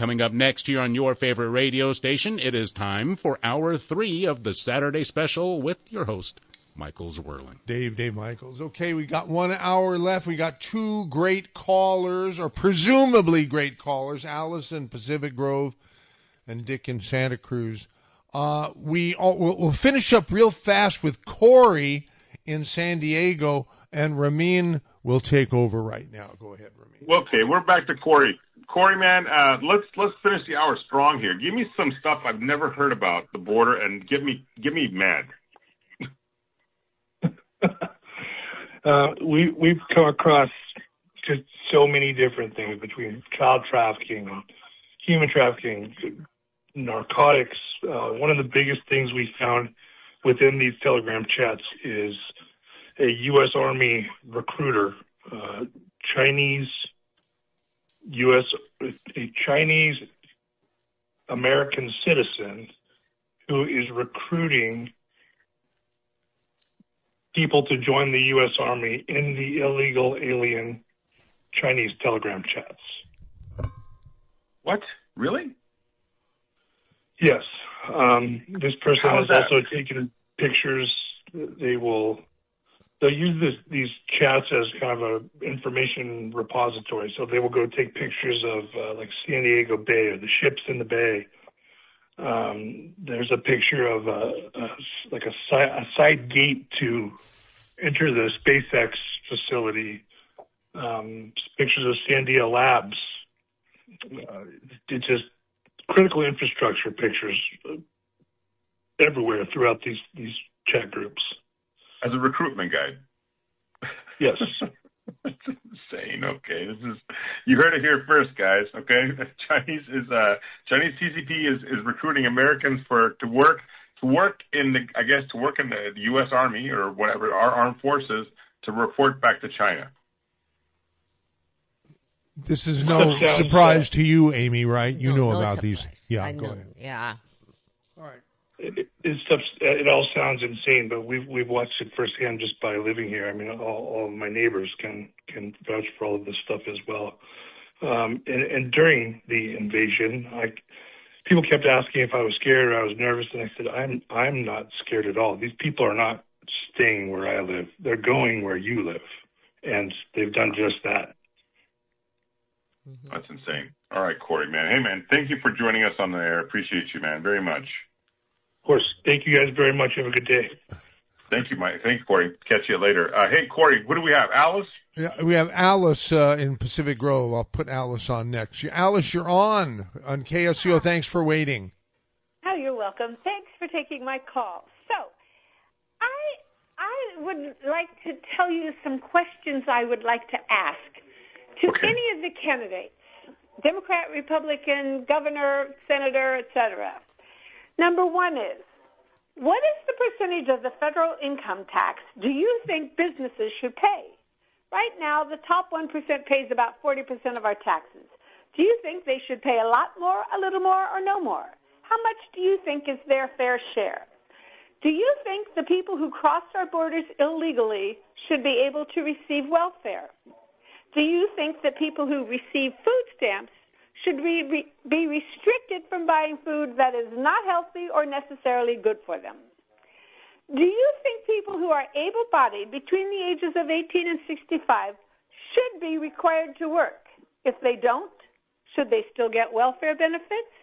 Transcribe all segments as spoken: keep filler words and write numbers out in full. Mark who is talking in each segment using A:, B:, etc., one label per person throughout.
A: Coming up next here on your favorite radio station, it is time for hour three of the Saturday Special with your host, Michael Zwerling.
B: Dave, Dave Michaels. Okay, we got one hour left. We got two great callers, or presumably great callers, Alice in Pacific Grove and Dick in Santa Cruz. Uh, we all, we'll, we'll finish up real fast with Corey in San Diego, and Ramin will take over right now. Go ahead, Ramin.
C: Okay, we're back to Corey. Corey, man, uh, let's let's finish the hour strong here. Give me some stuff I've never heard about the border, and get me get me mad.
D: uh, we we've come across just so many different things between child trafficking and human trafficking, narcotics. Uh, one of the biggest things we found within these Telegram chats is a U S Army recruiter, uh, Chinese, U S, a Chinese American citizen who is recruiting people to join the U S Army in the illegal alien Chinese Telegram chats.
C: What? Really?
D: Yes. Um, this person
C: How
D: has
C: is that?
D: also taken pictures. They will, they'll use this, these chats as kind of a information repository. So they will go take pictures of uh, like San Diego Bay or the ships in the bay. Um, there's a picture of a, a like a, si- a side gate to enter the SpaceX facility. Um, pictures of Sandia Labs. Uh, it's just critical infrastructure pictures uh, everywhere throughout these, these chat groups.
C: As a recruitment guide.
D: Yes.
C: That's insane. Okay, this is you heard it here first, guys. Okay, Chinese is uh Chinese C C P is, is recruiting Americans for to work to work in the I guess to work in the, the U S Army or whatever our armed forces to report back to China.
B: This is no
D: Sounds
B: surprise
D: uh,
B: to you, Amy, right? You
E: No,
B: know
E: no
B: about
E: surprise.
B: these. Yeah,
E: I
B: go
E: know.
B: ahead.
E: Yeah.
B: All right.
D: It, it's it all sounds insane, but we've we've watched it firsthand just by living here. I mean, all, all of my neighbors can can vouch for all of this stuff as well. Um, and, and during the invasion, I people kept asking if I was scared or I was nervous, and I said I'm I'm not scared at all. These people are not staying where I live; they're going where you live, and they've done just that.
C: That's insane. All right, Corey, man. Hey, man, thank you for joining us on the air. Appreciate you, man, very much.
D: Of course, thank you guys very much. Have a good day.
C: Thank you, Mike. Thank you, Corey. Catch you later. Uh, hey, Corey, what do we have? Alice?
B: Yeah, we have Alice uh, in Pacific Grove. I'll put Alice on next. Alice, you're on on K S C O. Thanks for waiting.
F: Oh, you're welcome. Thanks for taking my call. So, I I would like to tell you some questions I would like to ask to
C: Okay.
F: any of the candidates, Democrat, Republican, governor, senator, et cetera. Number one is, what is the percentage of the federal income tax do you think businesses should pay? Right now, the top one percent pays about forty percent of our taxes. Do you think they should pay a lot more, a little more, or no more? How much do you think is their fair share? Do you think the people who cross our borders illegally should be able to receive welfare? Do you think that people who receive food stamps should be, re, be restricted from buying food that is not healthy or necessarily good for them? Do you think people who are able-bodied between the ages of eighteen and sixty-five should be required to work? If they don't, should they still get welfare benefits?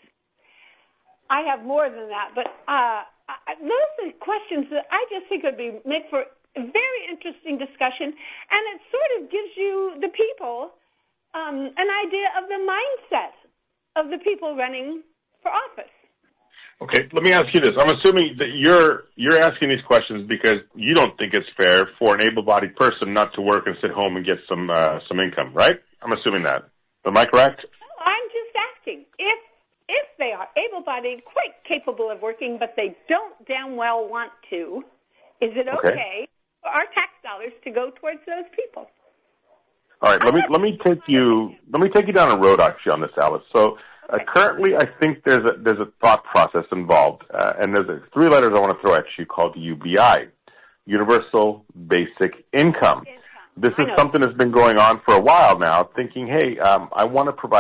F: I have more than that, but uh, I, those are questions that I just think would be make for a very interesting discussion, and it sort of gives you, the people, um, an idea of the mindset of the people running for office.
C: Okay, let me ask you this. I'm assuming that you're you're asking these questions because you don't think it's fair for an able-bodied person not to work and sit home and get some uh, some income, right? I'm assuming that. Am I correct?
F: Well, I'm just asking if if they are able-bodied, quite capable of working, but they don't damn well want to, is it okay,
C: Okay.
F: for our tax dollars to go towards those people?
C: All right, let me let me take you let me take you down a road actually on this, Alice. So uh, currently, I think there's a there's a thought process involved, uh, and there's a, three letters I want to throw at you called U B I, Universal Basic Income. This is something that's been going on for a while now. Thinking, hey, um, I want to provide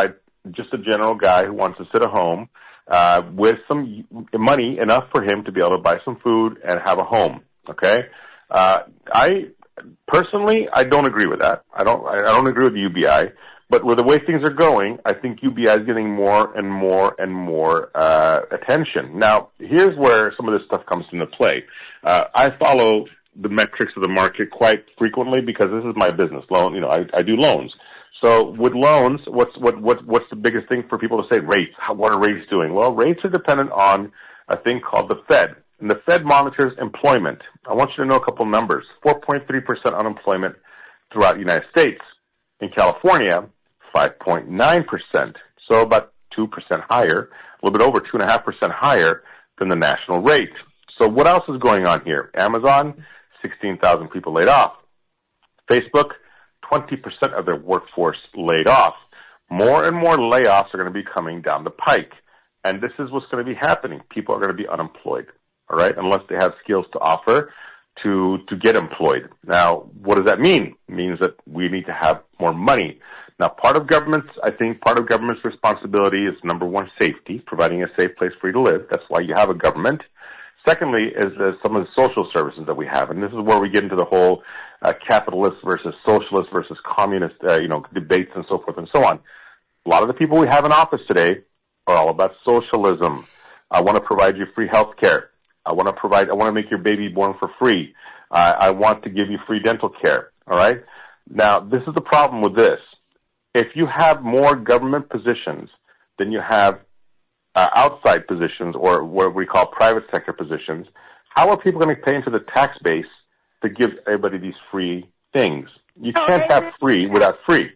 C: just a general guy who wants to sit at home uh, with some money enough for him to be able to buy some food and have a home. Okay, uh, I personally I don't agree with that. I don't I don't agree with the U B I. But with the way things are going, I think U B I is getting more and more and more uh, attention. Now, here's where some of this stuff comes into play. Uh, I follow the metrics of the market quite frequently because this is my business. Loan, you know, I, I do loans. So with loans, what's what what what's the biggest thing for people to say? Rates. How, what are rates doing? Well, rates are dependent on a thing called the Fed, and the Fed monitors employment. I want you to know a couple numbers: four point three percent unemployment throughout the United States. In California, five point nine percent, so about two percent higher, a little bit over two point five percent higher than the national rate. So what else is going on here? Amazon, sixteen thousand people laid off. Facebook, twenty percent of their workforce laid off. More and more layoffs are going to be coming down the pike, and this is what's going to be happening. People are going to be unemployed, all right, unless they have skills to offer to to get employed. Now, what does that mean? It means that we need to have more money. Now, part of government's, I think part of government's responsibility is, number one, safety, providing a safe place for you to live. That's why you have a government. Secondly, is uh, some of the social services that we have, and this is where we get into the whole uh, capitalist versus socialist versus communist, uh, you know, debates and so forth and so on. A lot of the people we have in office today are all about socialism. I want to provide you free health care. I want to provide, I want to make your baby born for free. Uh, I want to give you free dental care. All right. Now, this is the problem with this. If you have more government positions than you have uh, outside positions, or what we call private sector positions, how are people going to pay into the tax base to give everybody these free things? You
F: oh,
C: can't
F: amen.
C: have free without free.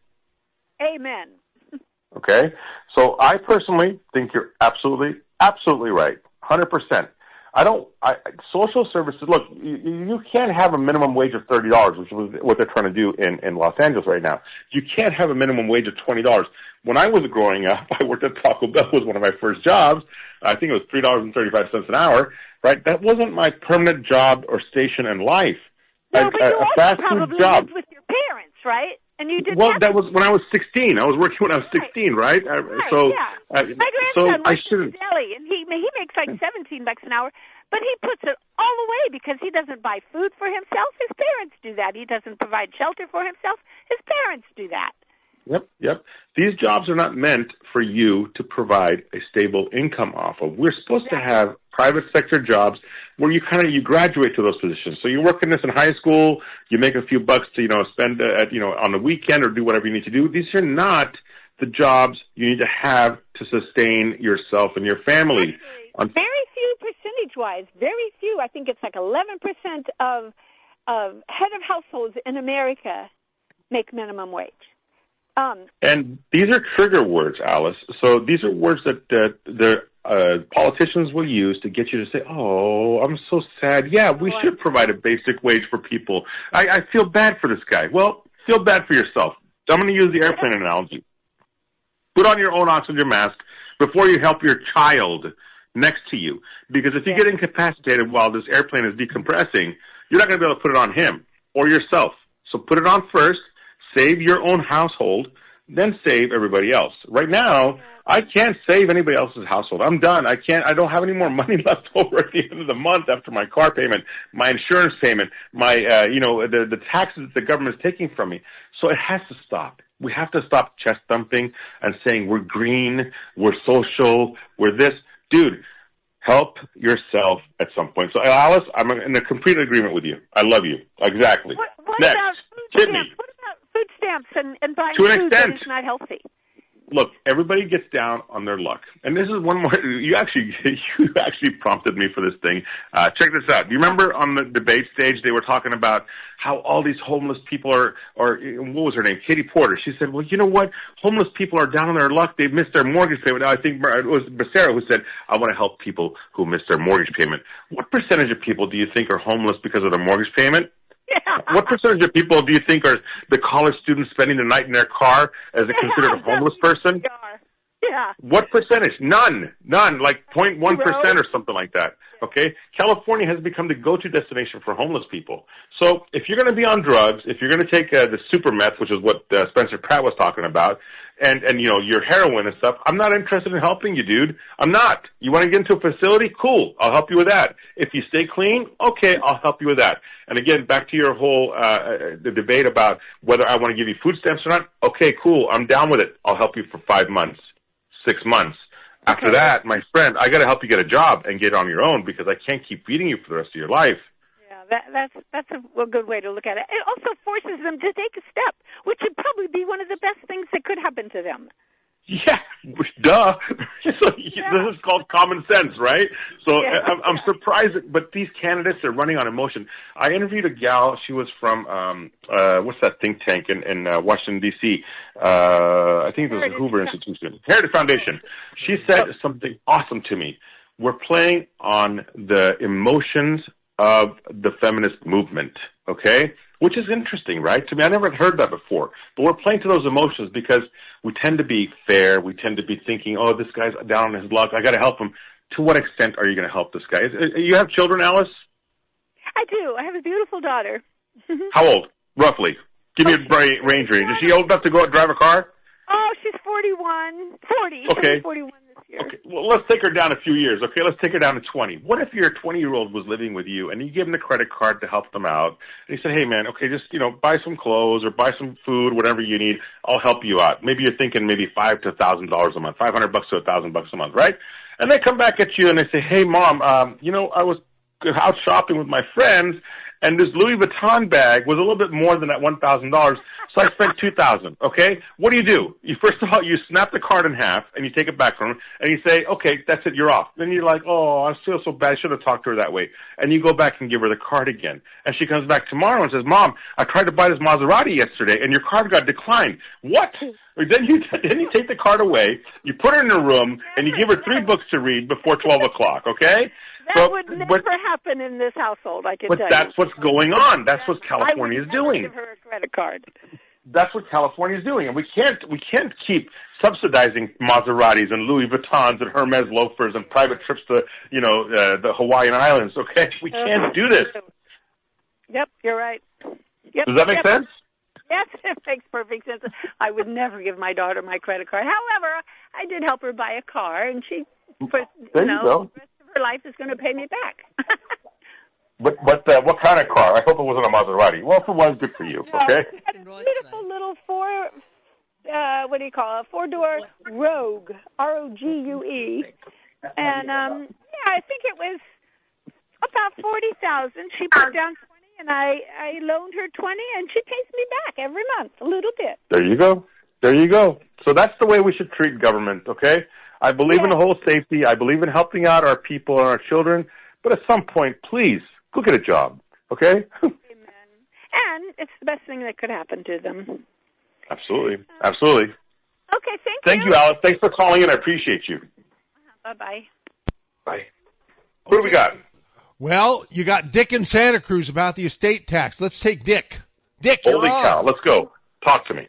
F: Amen.
C: Okay? So I personally think you're absolutely, absolutely right. one hundred percent. I don't, I, social services, look, you, you can't have a minimum wage of thirty dollars, which is what they're trying to do in, in Los Angeles right now. You can't have a minimum wage of twenty dollars. When I was growing up, I worked at Taco Bell, was one of my first jobs. I think it was three dollars and thirty-five cents an hour, right? That wasn't my permanent job or station in life.
F: No,
C: a,
F: but you
C: a, a
F: also
C: fast
F: probably
C: food job.
F: lived with your parents, right? And you did
C: Well, that was when I was sixteen. I was working when I was sixteen, right?
F: Right,
C: right so,
F: yeah.
C: uh,
F: My
C: so
F: grandson
C: I
F: works
C: shouldn't.
F: in the deli, and he he makes like seventeen bucks an hour, but he puts it all away because he doesn't buy food for himself. His parents do that. He doesn't provide shelter for himself. His parents do that.
C: Yep, yep. These jobs are not meant for you to provide a stable income off of. We're supposed
F: Exactly.
C: to have private sector jobs where you kind of you graduate to those positions. So you're working this in high school, you make a few bucks to you know spend uh, at you know on the weekend or do whatever you need to do. These are not the jobs you need to have to sustain yourself and your family.
F: Actually, very few percentage-wise, very few. I think it's like eleven percent of of head of households in America make minimum wage. Um,
C: and these are trigger words, Alice. So these are words that uh, the uh, politicians will use to get you to say, oh, I'm so sad. Yeah, we
F: oh,
C: should provide a basic wage for people. I, I feel bad for this guy. Well, feel bad for yourself. I'm going to use the airplane analogy. Put on your own oxygen mask before you help your child next to you. Because if you
F: yeah.
C: get incapacitated while this airplane is decompressing, you're not going to be able to put it on him or yourself. So put it on first. Save your own household, then save everybody else. Right now, I can't save anybody else's household. I'm done. I can't, I don't have any more money left over at the end of the month after my car payment, my insurance payment, my, uh, you know, the, the taxes that the government is taking from me. So it has to stop. We have to stop chest thumping and saying we're green, we're social, we're this. Dude, help yourself at some point. So, Alice, I'm in a complete agreement with you. I love you. Exactly.
F: What, what
C: Next,
F: about food
C: Kidney.
F: stamps? What about food stamps and, and buying
C: To an
F: food
C: extent.
F: that is not healthy?
C: Look, everybody gets down on their luck. And this is one more, you actually, you actually prompted me for this thing. Uh, check this out. Do you remember on the debate stage, they were talking about how all these homeless people are, or what was her name? Katie Porter. She said, well, you know what? Homeless people are down on their luck. They've missed their mortgage payment. Now, I think it was Becerra who said, I want to help people who miss their mortgage payment. What percentage of people do you think are homeless because of their mortgage payment?
F: Yeah.
C: What percentage of people do you think are the college students spending the night in their car as a
F: Yeah,
C: considered a homeless person?
F: Yeah.
C: What percentage? None. None. Like zero point one percent or something like that. Okay? California has become the go-to destination for homeless people. So if you're going to be on drugs, if you're going to take uh, the super meth, which is what uh, Spencer Pratt was talking about, and, and, you know, your heroin and stuff, I'm not interested in helping you, dude. I'm not. You want to get into a facility? Cool. I'll help you with that. If you stay clean, okay, I'll help you with that. And again, back to your whole uh, the debate about whether I want to give you food stamps or not. Okay, cool. I'm down with it. I'll help you for five months. Six months. After
F: okay.
C: that, my friend, I got to help you get a job and get on your own because I can't keep feeding you for the rest of your life.
F: Yeah, that, that's that's a, a good way to look at it. It also forces them to take a step, which would probably be one of the best things that could happen to them.
C: Yeah, duh. So
F: Yeah.
C: This is called common sense, right? So
F: Yeah.
C: I'm, I'm surprised, that, but these candidates are running on emotion. I interviewed a gal. She was from um, uh, what's that think tank in, in uh, Washington D C? Uh, I think it was the Hoover Institution, Heritage Foundation. She said something awesome to me. We're playing on the emotions of the feminist movement. Okay. Which is interesting, right? To me, I never had heard that before. But we're playing to those emotions because we tend to be fair. We tend to be thinking, oh, this guy's down on his luck. I got to help him. To what extent are you going to help this guy? Is, you have children, Alice?
F: I do. I have a beautiful daughter.
C: How old, roughly? Give me a brain, range range. Is she old enough to go out and drive a car?
F: Oh, she's forty-one. forty.
C: Okay.
F: She's forty-one this year.
C: Okay. Well, let's take her down a few years. Okay, let's take her down to twenty. What if your twenty-year-old was living with you and you give him the credit card to help them out? And you said, hey, man, okay, just, you know, buy some clothes or buy some food, whatever you need. I'll help you out. Maybe you're thinking maybe five to a thousand dollars a month, five hundred bucks to a thousand bucks a month, right? And they come back at you and they say, hey, mom, um, you know, I was out shopping with my friends and this Louis Vuitton bag was a little bit more than that one thousand dollars. So I spent two thousand dollars, okay? What do you do? You First of all, you snap the card in half, and you take it back from him, and you say, okay, that's it, you're off. Then you're like, oh, I feel so bad. I should have talked to her that way. And you go back and give her the card again. And she comes back tomorrow and says, Mom, I tried to buy this Maserati yesterday, and your card got declined. What? Then you, then you take the card away, you put her in a room, and you give her three books to read before twelve o'clock, okay?
F: That
C: so,
F: would never
C: but,
F: happen in this household, I can
C: but
F: tell
C: that's
F: you.
C: what's going on. That's what California
F: I would
C: is
F: never
C: doing.
F: give her a credit card.
C: That's what California is doing, and we can't we can't keep subsidizing Maseratis and Louis Vuittons and Hermes loafers and private trips to you know uh, the Hawaiian Islands. Okay, we can't do this.
F: Yep, you're right. Yep,
C: Does that make
F: yep.
C: sense?
F: Yes, it makes perfect sense. I would never give my daughter my credit card. However, I did help her buy a car, and she, for,
C: There
F: you know,
C: you go.
F: the rest of her life is going to pay me back.
C: But but uh, what kind of car? I hope it wasn't a Maserati. Well, if it was, good for you.
F: No,
C: Okay.
F: she had a beautiful little four, uh, what do you call it, four-door Rogue, R O G U E. And, um, yeah, I think it was about forty thousand dollars. She put down twenty, and I, I loaned her twenty, and she pays me back every month, a little bit.
C: There you go. There you go. So that's the way we should treat government, okay? I believe
F: Yeah.
C: in the whole safety. I believe in helping out our people and our children. But at some point, please, go get a job, okay?
F: Amen. And it's the best thing that could happen to them.
C: Absolutely. Absolutely.
F: Okay, thank,
C: Thank
F: you.
C: you, Alice. Thanks for calling in. I appreciate you.
F: Bye-bye.
C: Bye. Who do we got?
B: Well, you got Dick in Santa Cruz about the estate tax. Let's take Dick. Dick, you're
C: Holy
B: on.
C: cow. Let's go. Talk to me.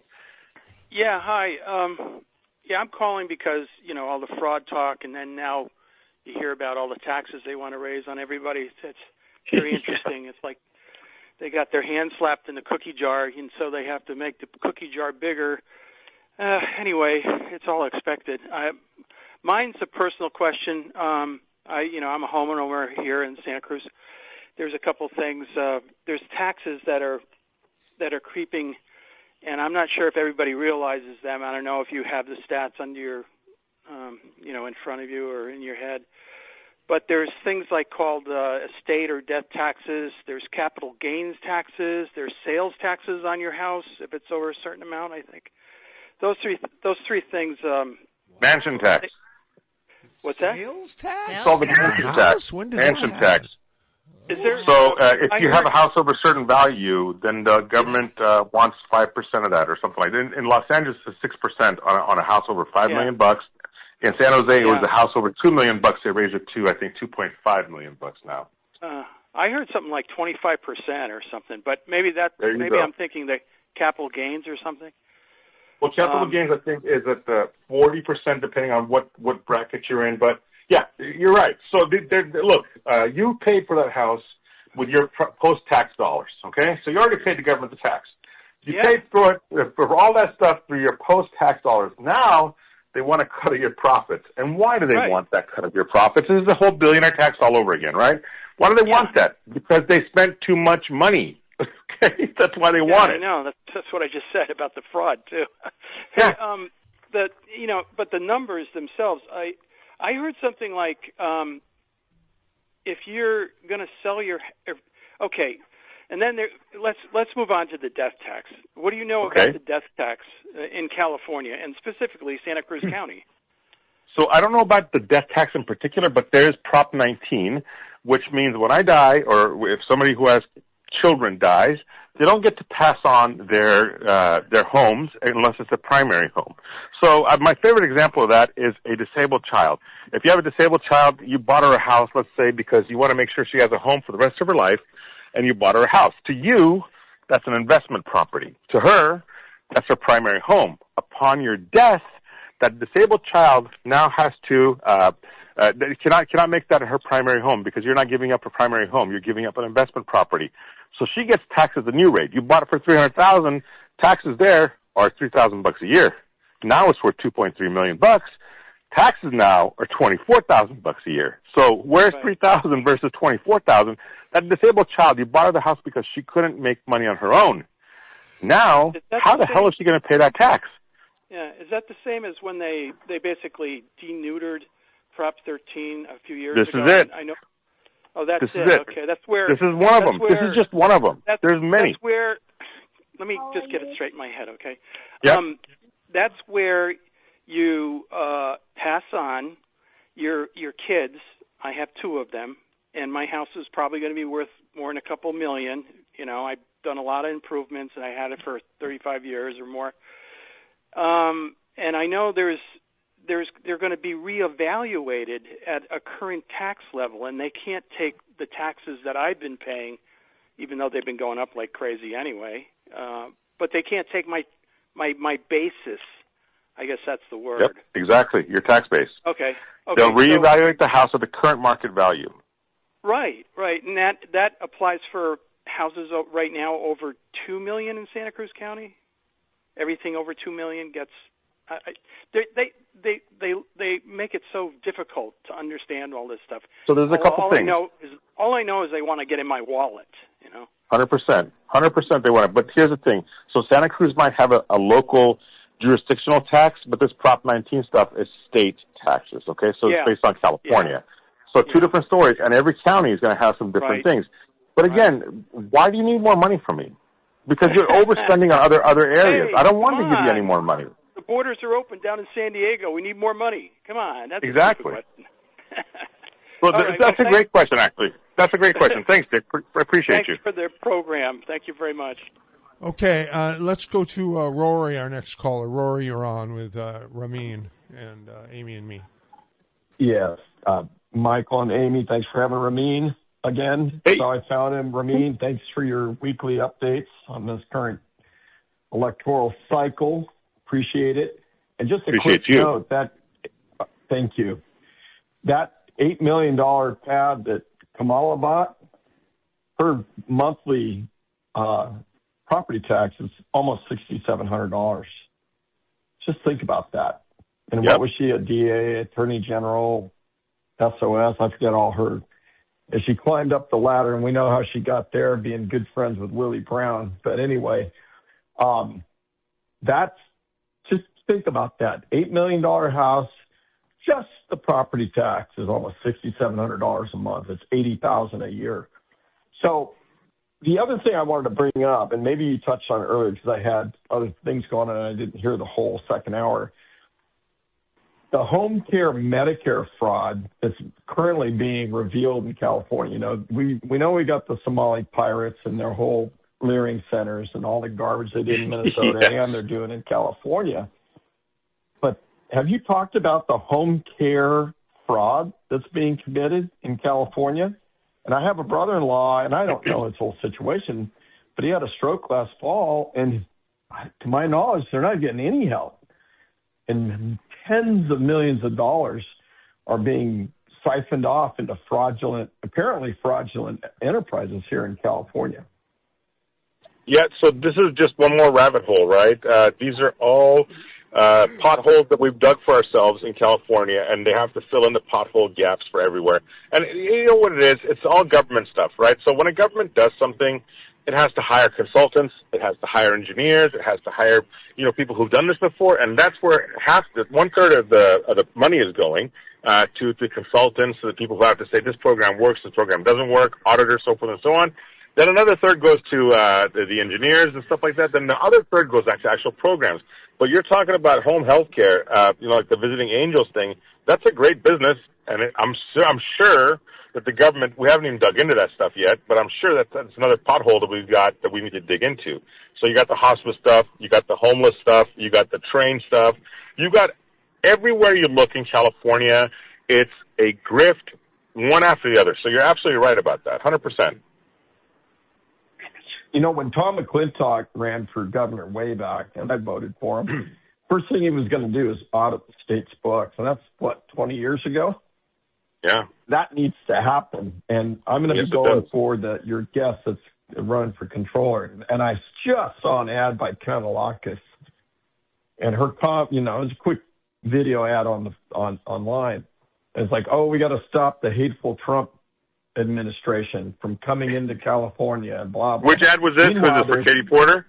E: Yeah, hi. Um, yeah, I'm calling because, you know, all the fraud talk, and then now you hear about all the taxes they want to raise on everybody. It's, it's very interesting. It's like they got their hand slapped in the cookie jar, and so they have to make the cookie jar bigger. Uh, anyway, it's all expected. I, mine's a personal question. Um, I, you know, I'm a homeowner here in Santa Cruz. There's a couple things. Uh, there's taxes that are that are creeping, and I'm not sure if everybody realizes them. I don't know if you have the stats under your, um, you know, in front of you or in your head. But there's things like called uh, estate or death taxes. There's capital gains taxes. There's sales taxes on your house if it's over a certain amount, I think. Those three, those three things. Um,
C: Mansion tax.
E: What's that?
B: Sales tax?
C: It's called the mansion
B: House?
C: tax.
B: When did that
C: Mansion
B: happen?
C: tax.
E: Is there?
C: So uh, if
E: I
C: you have
E: heard-
C: a house over a certain value, then the government uh, wants five percent of that or something like that. In, in Los Angeles, it's six percent on a, on a house over five
E: Yeah.
C: million bucks. In San Jose, it was
E: Yeah.
C: a house over two million bucks. They raised it to, I think, two point five million bucks now.
E: Uh, I heard something like twenty-five percent or something, but maybe that
C: There you
E: maybe
C: go.
E: I'm thinking the capital gains or something.
C: Well, capital
E: Um,
C: gains, I think, is at the forty percent, depending on what, what bracket you're in. But, yeah, you're right. So, they, they, look, uh, you paid for that house with your post-tax dollars, okay? So you already paid the government the tax. You
E: Yeah.
C: paid for it, for all that stuff through your post-tax dollars. Now they want a cut of your profits. And why do they
E: Right.
C: want that cut of your profits? This is the whole billionaire tax all over again, right? Why do they
E: Yeah.
C: want that? Because they spent too much money. Okay, that's why they
E: Yeah,
C: want
E: I
C: it.
E: know. That's, that's what I just said about the fraud too.
C: Yeah.
E: Hey, um, the you know, but the numbers themselves. I I heard something like um, if you're going to sell your if, okay, and then there, let's let's move on to the death tax. What do you know
C: Okay.
E: about the death tax in California and specifically Santa Cruz County?
C: So I don't know about the death tax in particular, but there's Prop nineteen, which means when I die, or if somebody who has children dies, they don't get to pass on their uh, their homes unless it's a primary home. So uh, my favorite example of that is a disabled child. If you have a disabled child, you bought her a house, let's say, because you want to make sure she has a home for the rest of her life, and you bought her a house. To you, that's an investment property. To her, that's her primary home. Upon your death, that disabled child now has to uh, uh, cannot cannot make that her primary home because you're not giving up her primary home. You're giving up an investment property. So she gets taxed at the new rate. You bought it for three hundred thousand. Taxes there are three thousand bucks a year. Now it's worth two point three million bucks. Taxes now are twenty four thousand bucks a year. So where's
E: Right.
C: three thousand versus twenty four thousand? That disabled child, you bought her the house because she couldn't make money on her own. Now,
E: Is that
C: how
E: the
C: the hell
E: same-
C: is she going to pay that tax?
E: Yeah, is that the same as when they they basically deneutered Prop thirteen a few years
C: This
E: ago?
C: is it.
E: I know. Oh, that's
C: This
E: it.
C: is it.
E: Okay, that's where.
C: This is one of
E: that's
C: them. This
E: where-
C: is just one of them.
E: That's,
C: There's many.
E: That's where. Let me just get it straight in my head, okay?
C: Yep.
E: Um, that's where you uh, pass on your your kids. I have two of them, and my house is probably going to be worth more than a couple million. You know, I've done a lot of improvements, and I had it for thirty-five years or more. Um, and I know there's there's they're going to be reevaluated at a current tax level, and they can't take the taxes that I've been paying, even though they've been going up like crazy anyway. Uh, but they can't take my my my basis. I guess that's the word.
C: Yep, exactly. Your tax base.
E: Okay. Okay.
C: They'll
E: so-
C: reevaluate the house at the current market value.
E: Right, right, and that that applies for houses o- right now over two million in Santa Cruz County. Everything over two million gets. I, I, they they they they they make it so difficult to understand all this stuff.
C: So there's a
E: all,
C: couple
E: all
C: things.
E: I know is all I know is they want to get in my wallet. You know.
C: one hundred percent. one hundred percent they want it. But here's the thing. So Santa Cruz might have a, a local jurisdictional tax, but this Prop nineteen stuff is state taxes, okay? So
E: Yeah.
C: it's based on California. So two
E: Yeah.
C: different stories, and every county is going to have some different
E: Right.
C: things. But again, why do you need more money from me? Because you're overspending on other other areas.
E: Hey,
C: I don't want to
E: come
C: give you any
E: on.
C: more money.
E: The borders are open down in San Diego. We need more money. Come on, that's
C: Exactly.
E: A stupid question.
C: Well,
E: All
C: th-
E: right,
C: that's
E: well,
C: a great question, actually. That's a great question. Thanks, Dick. Pre- appreciate
E: Thanks
C: you.
E: for the program. Thank you very much.
B: Okay, uh, let's go to uh, Rory, our next caller. Rory, you're on with uh, Ramin and uh, Amy and me.
G: Yes. Uh, Michael and Amy, thanks for having Ramin again.
C: Hey.
G: So I found him. Ramin, thanks for your weekly updates on this current electoral cycle. Appreciate it. And just a
C: Appreciate
G: quick
C: you.
G: note that, uh, thank you. That eight million dollars pad that Kamala bought, her monthly uh, property tax is almost six thousand seven hundred dollars. Just think about that. And
C: Yep.
G: what was she, a D A, Attorney General, S O S? I forget all her. As she climbed up the ladder, and we know how she got there, being good friends with Willie Brown. But anyway, um, that's, just think about that. eight million dollars house, just the property tax is almost six thousand seven hundred dollars a month. It's eighty thousand dollars a year. So the other thing I wanted to bring up, and maybe you touched on it earlier because I had other things going on and I didn't hear the whole second hour. The home care Medicare fraud that's currently being revealed in California. You know, we, we know we got the Somali pirates and their whole clearing centers and all the garbage they did in Minnesota
C: Yes.
G: and they're doing in California. But have you talked about the home care fraud that's being committed in California? And I have a brother-in-law, and I don't know his whole situation, but he had a stroke last fall, and to my knowledge, they're not getting any help. And tens of millions of dollars are being siphoned off into fraudulent, apparently fraudulent enterprises here in California.
H: Yeah, so this is just one more rabbit hole, right? Uh, these are all uh, potholes that we've dug for ourselves in California, and they have to fill in the pothole gaps for everywhere. And you know what it is? It's all government stuff, right? So when a government does something, it has to hire consultants, it has to hire engineers, it has to hire, you know, people who've done this before, and that's where half, the, one third of the of the money is going uh, to the consultants, to the people who have to say this program works, this program doesn't work, auditors, so forth and so on. Then another third goes to uh, the, the engineers and stuff like that. Then the other third goes to actual programs. But you're talking about home health care, uh, you know, like the Visiting Angels thing. That's a great business, and it, I'm sure, I'm sure that the government, we haven't even dug into that stuff yet, but I'm sure that that's another pothole that we've got that we need to dig into. So you got the hospice stuff, you got the homeless stuff, you got the train stuff. You got everywhere you look in California, it's a grift one after the other. So you're absolutely right about that, one hundred percent.
G: You know, when Tom McClintock ran for governor way back, and I voted for him, first thing he was going to do is audit the state's books. And that's, what, twenty years ago?
H: Yeah.
G: That needs to happen. And I'm going to
H: yes,
G: be going for the, your guest that's running for controller. And I just saw an ad by Kanalakis. And her, comp, you know, it was a quick video ad on the on online. It's like, oh, we got to stop the hateful Trump administration from coming into California and blah, blah.
H: Which ad was this? Was it for Katie Porter?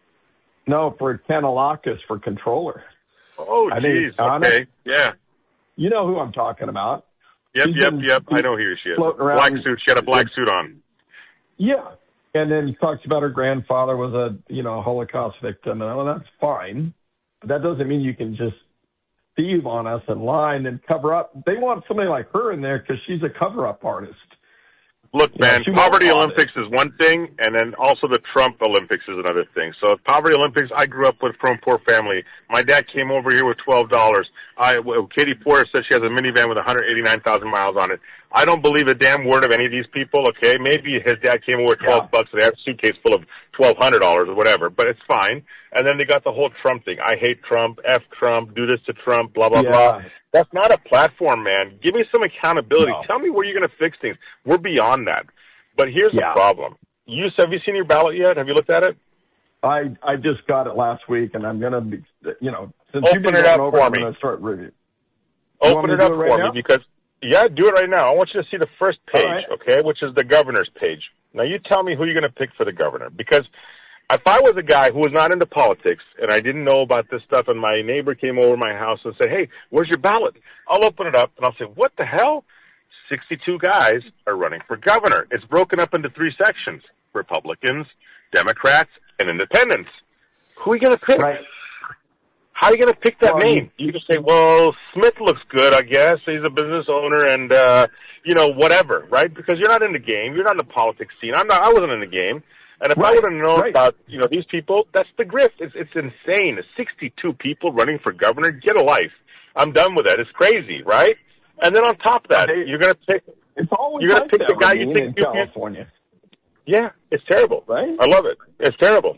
G: No, for Kanalakis for controller.
H: Oh, jeez. Okay. Yeah.
G: You know who I'm talking about.
H: Yep,
G: She's
H: yep,
G: been,
H: yep. I know who she is. Black suit. She had a black suit on.
G: Yeah. And then he talks about her grandfather was a, you know, Holocaust victim. And well, that's fine. But that doesn't mean you can just thieve on us and lie and then cover up. They want somebody like her in there because she's a cover-up artist.
H: Look,
G: you
H: man,
G: know,
H: Poverty Olympics is one thing, and then also the Trump Olympics is another thing. So Poverty Olympics, I grew up with from a poor family. My dad came over here with twelve dollars. I, well, Katie Porter says she has a minivan with one hundred eighty-nine thousand miles on it. I don't believe a damn word of any of these people, okay? Maybe his dad came over with twelve yeah. bucks and they have a suitcase full of twelve hundred dollars or whatever, but it's fine. And then they got the whole Trump thing. I hate Trump, F Trump, do this to Trump, blah, blah,
G: yeah.
H: blah. That's not a platform, man. Give me some accountability.
G: No.
H: Tell me where you're going to fix things. We're beyond that. But here's
G: yeah.
H: the problem. You, have you seen your ballot yet? Have you looked at it?
G: I I just got it last week, and I'm going to be, you know, since
H: Open
G: you've been
H: it
G: going
H: up
G: over,
H: for
G: I'm
H: me.
G: going to start reviewing.
H: Open it up
G: it right
H: for
G: now?
H: me because, yeah, do it right now. I want you to see the first page,
G: right.
H: okay, which is the governor's page. Now, you tell me who you're going to pick for the governor. Because if I was a guy who was not into politics and I didn't know about this stuff and my neighbor came over to my house and said, hey, where's your ballot? I'll open it up and I'll say, what the hell? sixty-two guys are running for governor. It's broken up into three sections, Republicans, Democrats, and Independents. Who are you going to pick?
G: Right.
H: How are you going to pick that
G: well,
H: name? You just say, well, Smith looks good, I guess. He's a business owner and, uh, you know, whatever, right? Because you're not in the game. You're not in the politics scene. I'm not, I wasn't in the game. And if
G: right.
H: I would have known
G: right.
H: about, you know, these people, that's the grift. It's, it's insane. sixty-two people running for governor. Get a life. I'm done with that. It's crazy, right? And then on top of that,
G: they,
H: you're going to pick,
G: it's always
H: you're going
G: like
H: to pick
G: that
H: the guy
G: in
H: you think
G: in California.
H: Yeah, it's terrible.
G: Right?
H: I love it. It's terrible.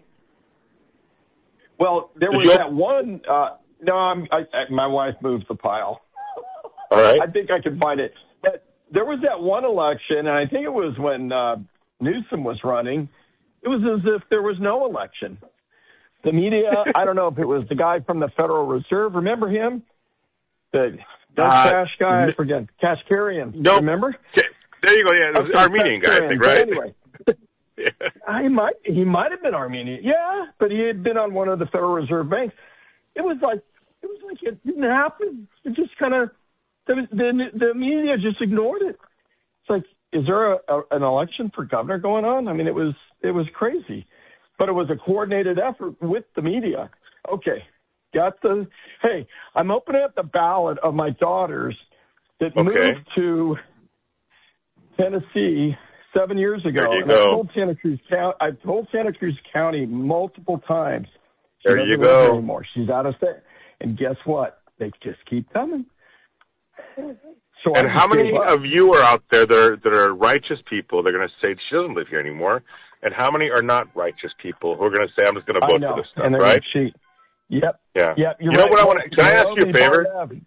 G: Well, there
H: Did
G: was
H: you-
G: that one, uh, no, I'm, I, I, my wife moved the pile.
H: All right.
G: I think I can find it. But there was that one election, and I think it was when uh, Newsom was running. It was as if there was no election. The media, I don't know if it was the guy from the Federal Reserve. Remember him? The Doug
H: Uh,
G: Cash guy,
H: n-
G: I forget. Kashkarian.
H: Nope.
G: Remember?
H: Okay. There you go. Yeah, it was
G: Okay,
H: Armenian guy, I think,
G: Kashkarian.
H: right?
G: But anyway,
H: yeah.
G: he might he might have been Armenian. Yeah, but he had been on one of the Federal Reserve banks. It was like it was like it didn't happen. It just kind of the, the the media just ignored it. It's like, is there a, a, an election for governor going on? I mean, it was it was crazy, but it was a coordinated effort with the media. Okay, got the hey, I'm opening up the ballot of my daughters that
H: Okay.
G: moved to Tennessee seven years ago.
H: There you
G: and
H: go.
G: I told Santa Cruz County, I've told Santa Cruz County multiple times. She
H: There
G: doesn't
H: you
G: live
H: go.
G: here anymore. She's out of state. And guess what? They just keep coming. So
H: And
G: I
H: how
G: just
H: many
G: gave up.
H: of you are out there that are, that are righteous people? They're going to say she doesn't live here anymore. and how many are not righteous people who are going to say, I'm just going to
G: I
H: vote
G: know.
H: for this stuff,
G: and they're
H: right?
G: Cheat. Yep.
H: Yeah.
G: Yep. You're
H: you know
G: right.
H: what I want to, can I ask you a favor?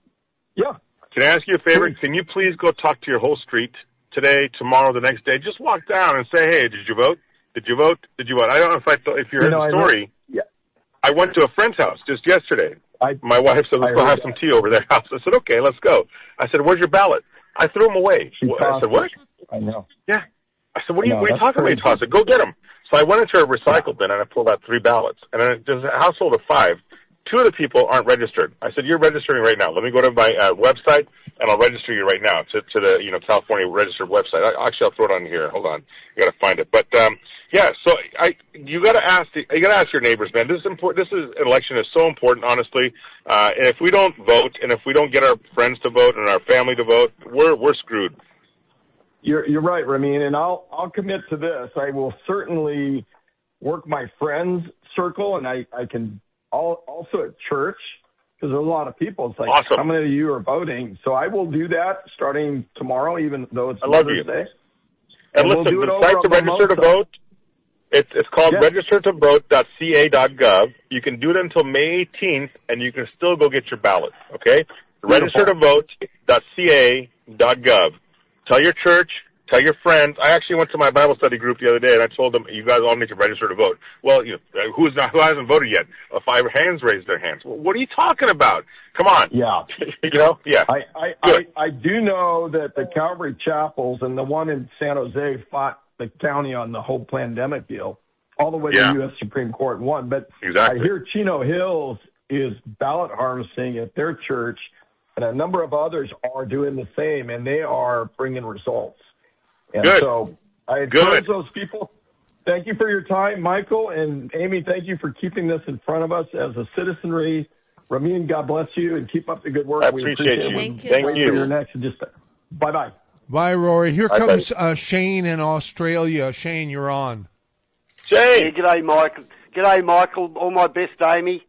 G: Yeah.
H: Can I ask you a favor? Can you please go talk to your whole street today, tomorrow, the next day? Just walk down and say, hey, did you vote? Did you vote? Did you vote? I don't know if I th- if you heard
G: you know,
H: the story.
G: I, yeah.
H: I went to a friend's house just yesterday.
G: I,
H: My wife said, let's go have that. some tea over their house. I said, okay, let's go. I said, where's your ballot? I threw them away. I said, what?
G: I know.
H: Yeah. I said, what are you,
G: know,
H: what are you talking about? I said, go get them. So I went into a recycle bin and I pulled out three ballots. And then there's a household of five. Two of the people aren't registered. I said, you're registering right now. Let me go to my uh, website and I'll register you right now to, to the, you know, California registered website. I, actually, I'll throw it on here. Hold on. You gotta find it. But, um, yeah, so I, you gotta ask, the, you gotta ask your neighbors, man. This is important. This is, election is so important, honestly. Uh, and if we don't vote and if we don't get our friends to vote and our family to vote, we're, we're screwed.
G: You're, you're right, Ramin, and I'll, I'll commit to this. I will certainly work my friends circle, and I, I can all, also at church, because there's a lot of people. It's like,
H: awesome.
G: How many of you are voting? So I will do that starting tomorrow, even though it's
H: I love
G: Mother's
H: you.
G: Day.
H: And, and
G: listen,
H: we'll
G: the
H: site to register to vote, it's, it's called
G: yeah.
H: register to vote dot c a dot gov. You can do it until May eighteenth, and you can still go get your ballot, okay? register to vote dot c a dot gov. Tell your church, tell your friends. I actually went to my Bible study group the other day, and I told them, you guys all need to register to vote. Well, you know, who's not, who hasn't voted yet? Uh, five hands raised their hands. Well, what are you talking about? Come on.
G: Yeah.
H: you know? Yeah.
G: I, I, I, I do know that the Calvary Chapels and the one in San Jose fought the county on the whole pandemic deal all the way
H: yeah.
G: to the U S Supreme Court and won. But
H: exactly.
G: I hear Chino Hills is ballot harvesting at their church, and a number of others are doing the same, and they are bringing results. And
H: Good.
G: so I encourage those people. Thank you for your time, Michael, and Amy, thank you for keeping this in front of us as a citizenry. Ramin, God bless you, and keep up the good work.
H: I
G: we
H: appreciate,
G: appreciate
H: you.
G: Thank
H: you. Thank
G: Wait
H: you.
G: for your next. Just bye-bye.
B: Bye, Rory. Here
H: Bye,
B: comes uh, Shane in Australia. Shane, you're on.
H: Shane.
I: Yeah, g'day, Michael. G'day, Michael. All my best, Amy.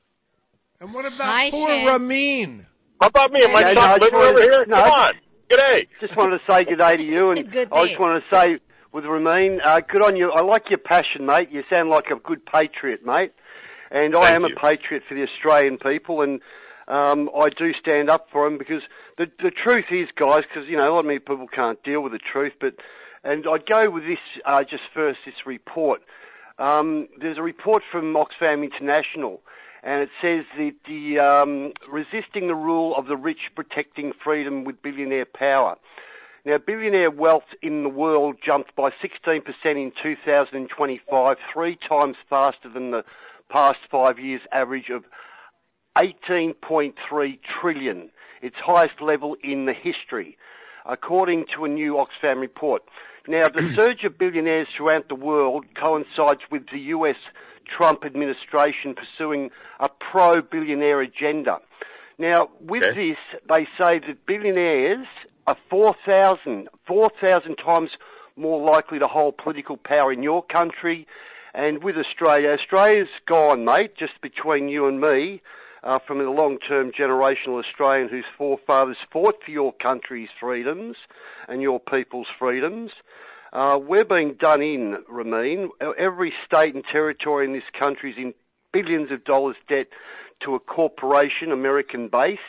B: And what about
J: Hi,
B: poor
J: Shane.
B: Ramin?
H: How about me? Am I
I: No,
H: top
I: no,
H: liver
I: wanted,
H: over here?
I: No,
H: Come on. G'day.
I: Just wanted to say g'day to you, and
J: Good
I: I just wanted to say with Ramin, uh, good on you. I like your passion, mate. You sound like a good patriot, mate. And I
H: Thank
I: am
H: you.
I: a patriot for the Australian people, and um, I do stand up for them because the the truth is, guys, because you know a lot of me people can't deal with the truth, but and I'd go with this uh, just first this report. Um, there's a report from Oxfam International, and it says that the um, resisting the rule of the rich, protecting freedom with billionaire power. Now, billionaire wealth in the world jumped by sixteen percent in two thousand twenty-five, three times faster than the past five years' average of eighteen point three trillion, its highest level in the history, according to a new Oxfam report. Now, the surge of billionaires throughout the world coincides with the U S Trump administration pursuing a pro-billionaire agenda. Now, with
H: Okay.
I: this, they say that billionaires are four thousand, four thousand times more likely to hold political power in your country. And with Australia, Australia's gone, mate, just between you and me, uh, from a long-term generational Australian whose forefathers fought for your country's freedoms and your people's freedoms. Uh, we're being done in, Ramin. Every state and territory in this country is in billions of dollars debt to a corporation, American-based,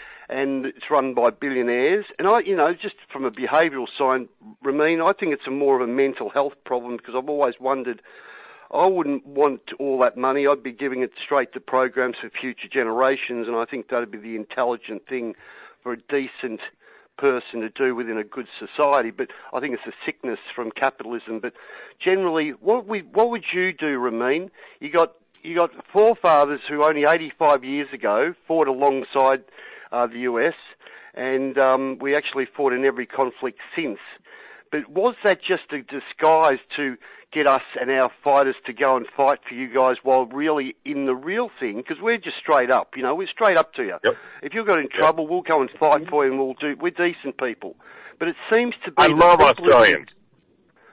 I: and it's run by billionaires. And I, you know, just from a behavioural side, Ramin, I think it's a more of a mental health problem because I've always wondered, I wouldn't want all that money. I'd be giving it straight to programs for future generations, and I think that'd be the intelligent thing for a decent person to do within a good society. But I think it's a sickness from capitalism. But generally, what we what would you do, Ramin? You got you got forefathers who only eighty-five years ago fought alongside uh, the U S, and um, we actually fought in every conflict since. But was that just a disguise to get us and our fighters to go and fight for you guys while really in the real thing? Because we're just straight up, you know, we're straight up to you.
H: Yep.
I: If you've got in trouble, yep. we'll go and fight for you and we'll do, we're decent people. But it seems to be...
H: I love
I: people
H: Australians.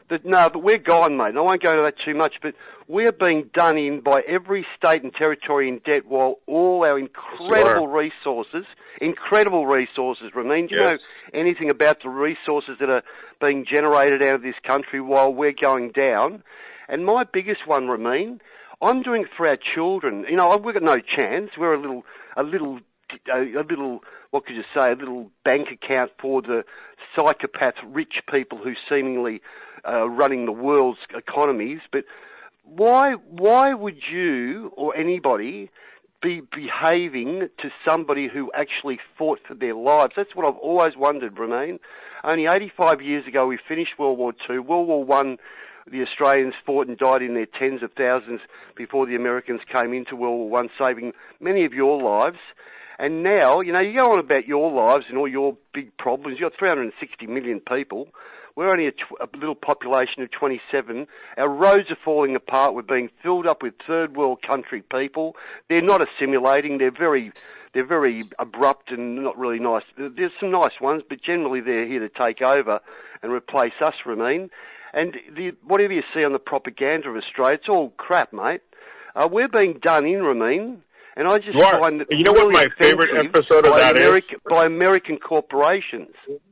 I: that, no, but we're gone, mate. And I won't go into that too much, but we're being done in by every state and territory in debt while all our incredible sure. resources, incredible resources, Ramin, do you yes. know anything about the resources that are being generated out of this country while we're going down? And my biggest one, Ramin, I'm doing it for our children. You know, we've got no chance. We're a little, a little, a, a little, what could you say, a little bank account for the psychopath rich people who seemingly uh, running the world's economies. But why, why would you or anybody be behaving to somebody who actually fought for their lives? That's what I've always wondered, Ramin. Only eighty-five years ago, we finished World War Two. World War One, the Australians fought and died in their tens of thousands before the Americans came into World War One, saving many of your lives. And now, you know, you go on about your lives and all your big problems. You've got three hundred sixty million people. We're only a, tw- a little population of twenty-seven. Our roads are falling apart. We're being filled up with third world country people. They're not assimilating. They're very, they're very abrupt and not really nice. There's some nice ones, but generally they're here to take over and replace us, Ramin. And the, whatever you see on the propaganda of Australia, it's all crap, mate. Uh, we're being done in, Ramin. And I just
H: you are.
I: find that
H: you know
I: really
H: what my favorite episode of that
I: America,
H: is?
I: By American corporations.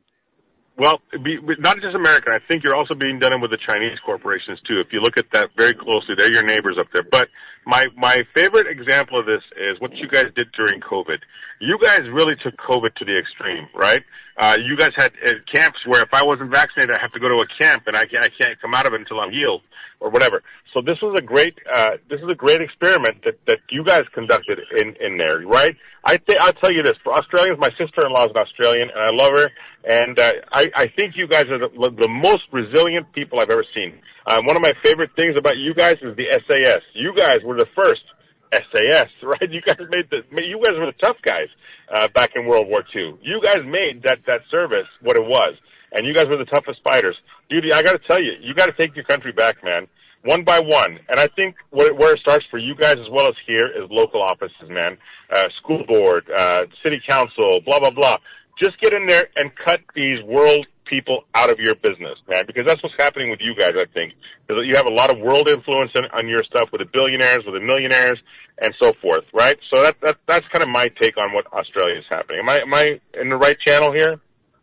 H: Well, be, not just American. I think you're also being done in with the Chinese corporations too. If you look at that very closely, they're your neighbors up there. But my my favorite example of this is what you guys did during COVID. You guys really took COVID to the extreme, right? Uh, you guys had uh, camps where if I wasn't vaccinated, I have to go to a camp and I can't, I can't come out of it until I'm healed or whatever. So this was a great, uh, this is a great experiment that, that you guys conducted in, in there, right? I think, I'll tell you this, for Australians, my sister-in-law is an Australian and I love her. And, uh, I, I think you guys are the, the most resilient people I've ever seen. Uh, one of my favorite things about you guys is the S A S. You guys were the first S A S, right? You guys made the, you guys were the tough guys, uh, back in World War Two. You guys made that, that service what it was. And you guys were the toughest fighters. Dude, I gotta tell you, you gotta take your country back, man. One by one. And I think where, where it starts for you guys as well as here is local offices, man. Uh, school board, uh, city council, blah, blah, blah. Just get in there and cut these world people out of your business, man, because that's what's happening with you guys, I think. You have a lot of world influence in, on your stuff with the billionaires, with the millionaires, and so forth, right? So that, that that's kind of my take on what Australia is happening. Am I, am I in the right channel here?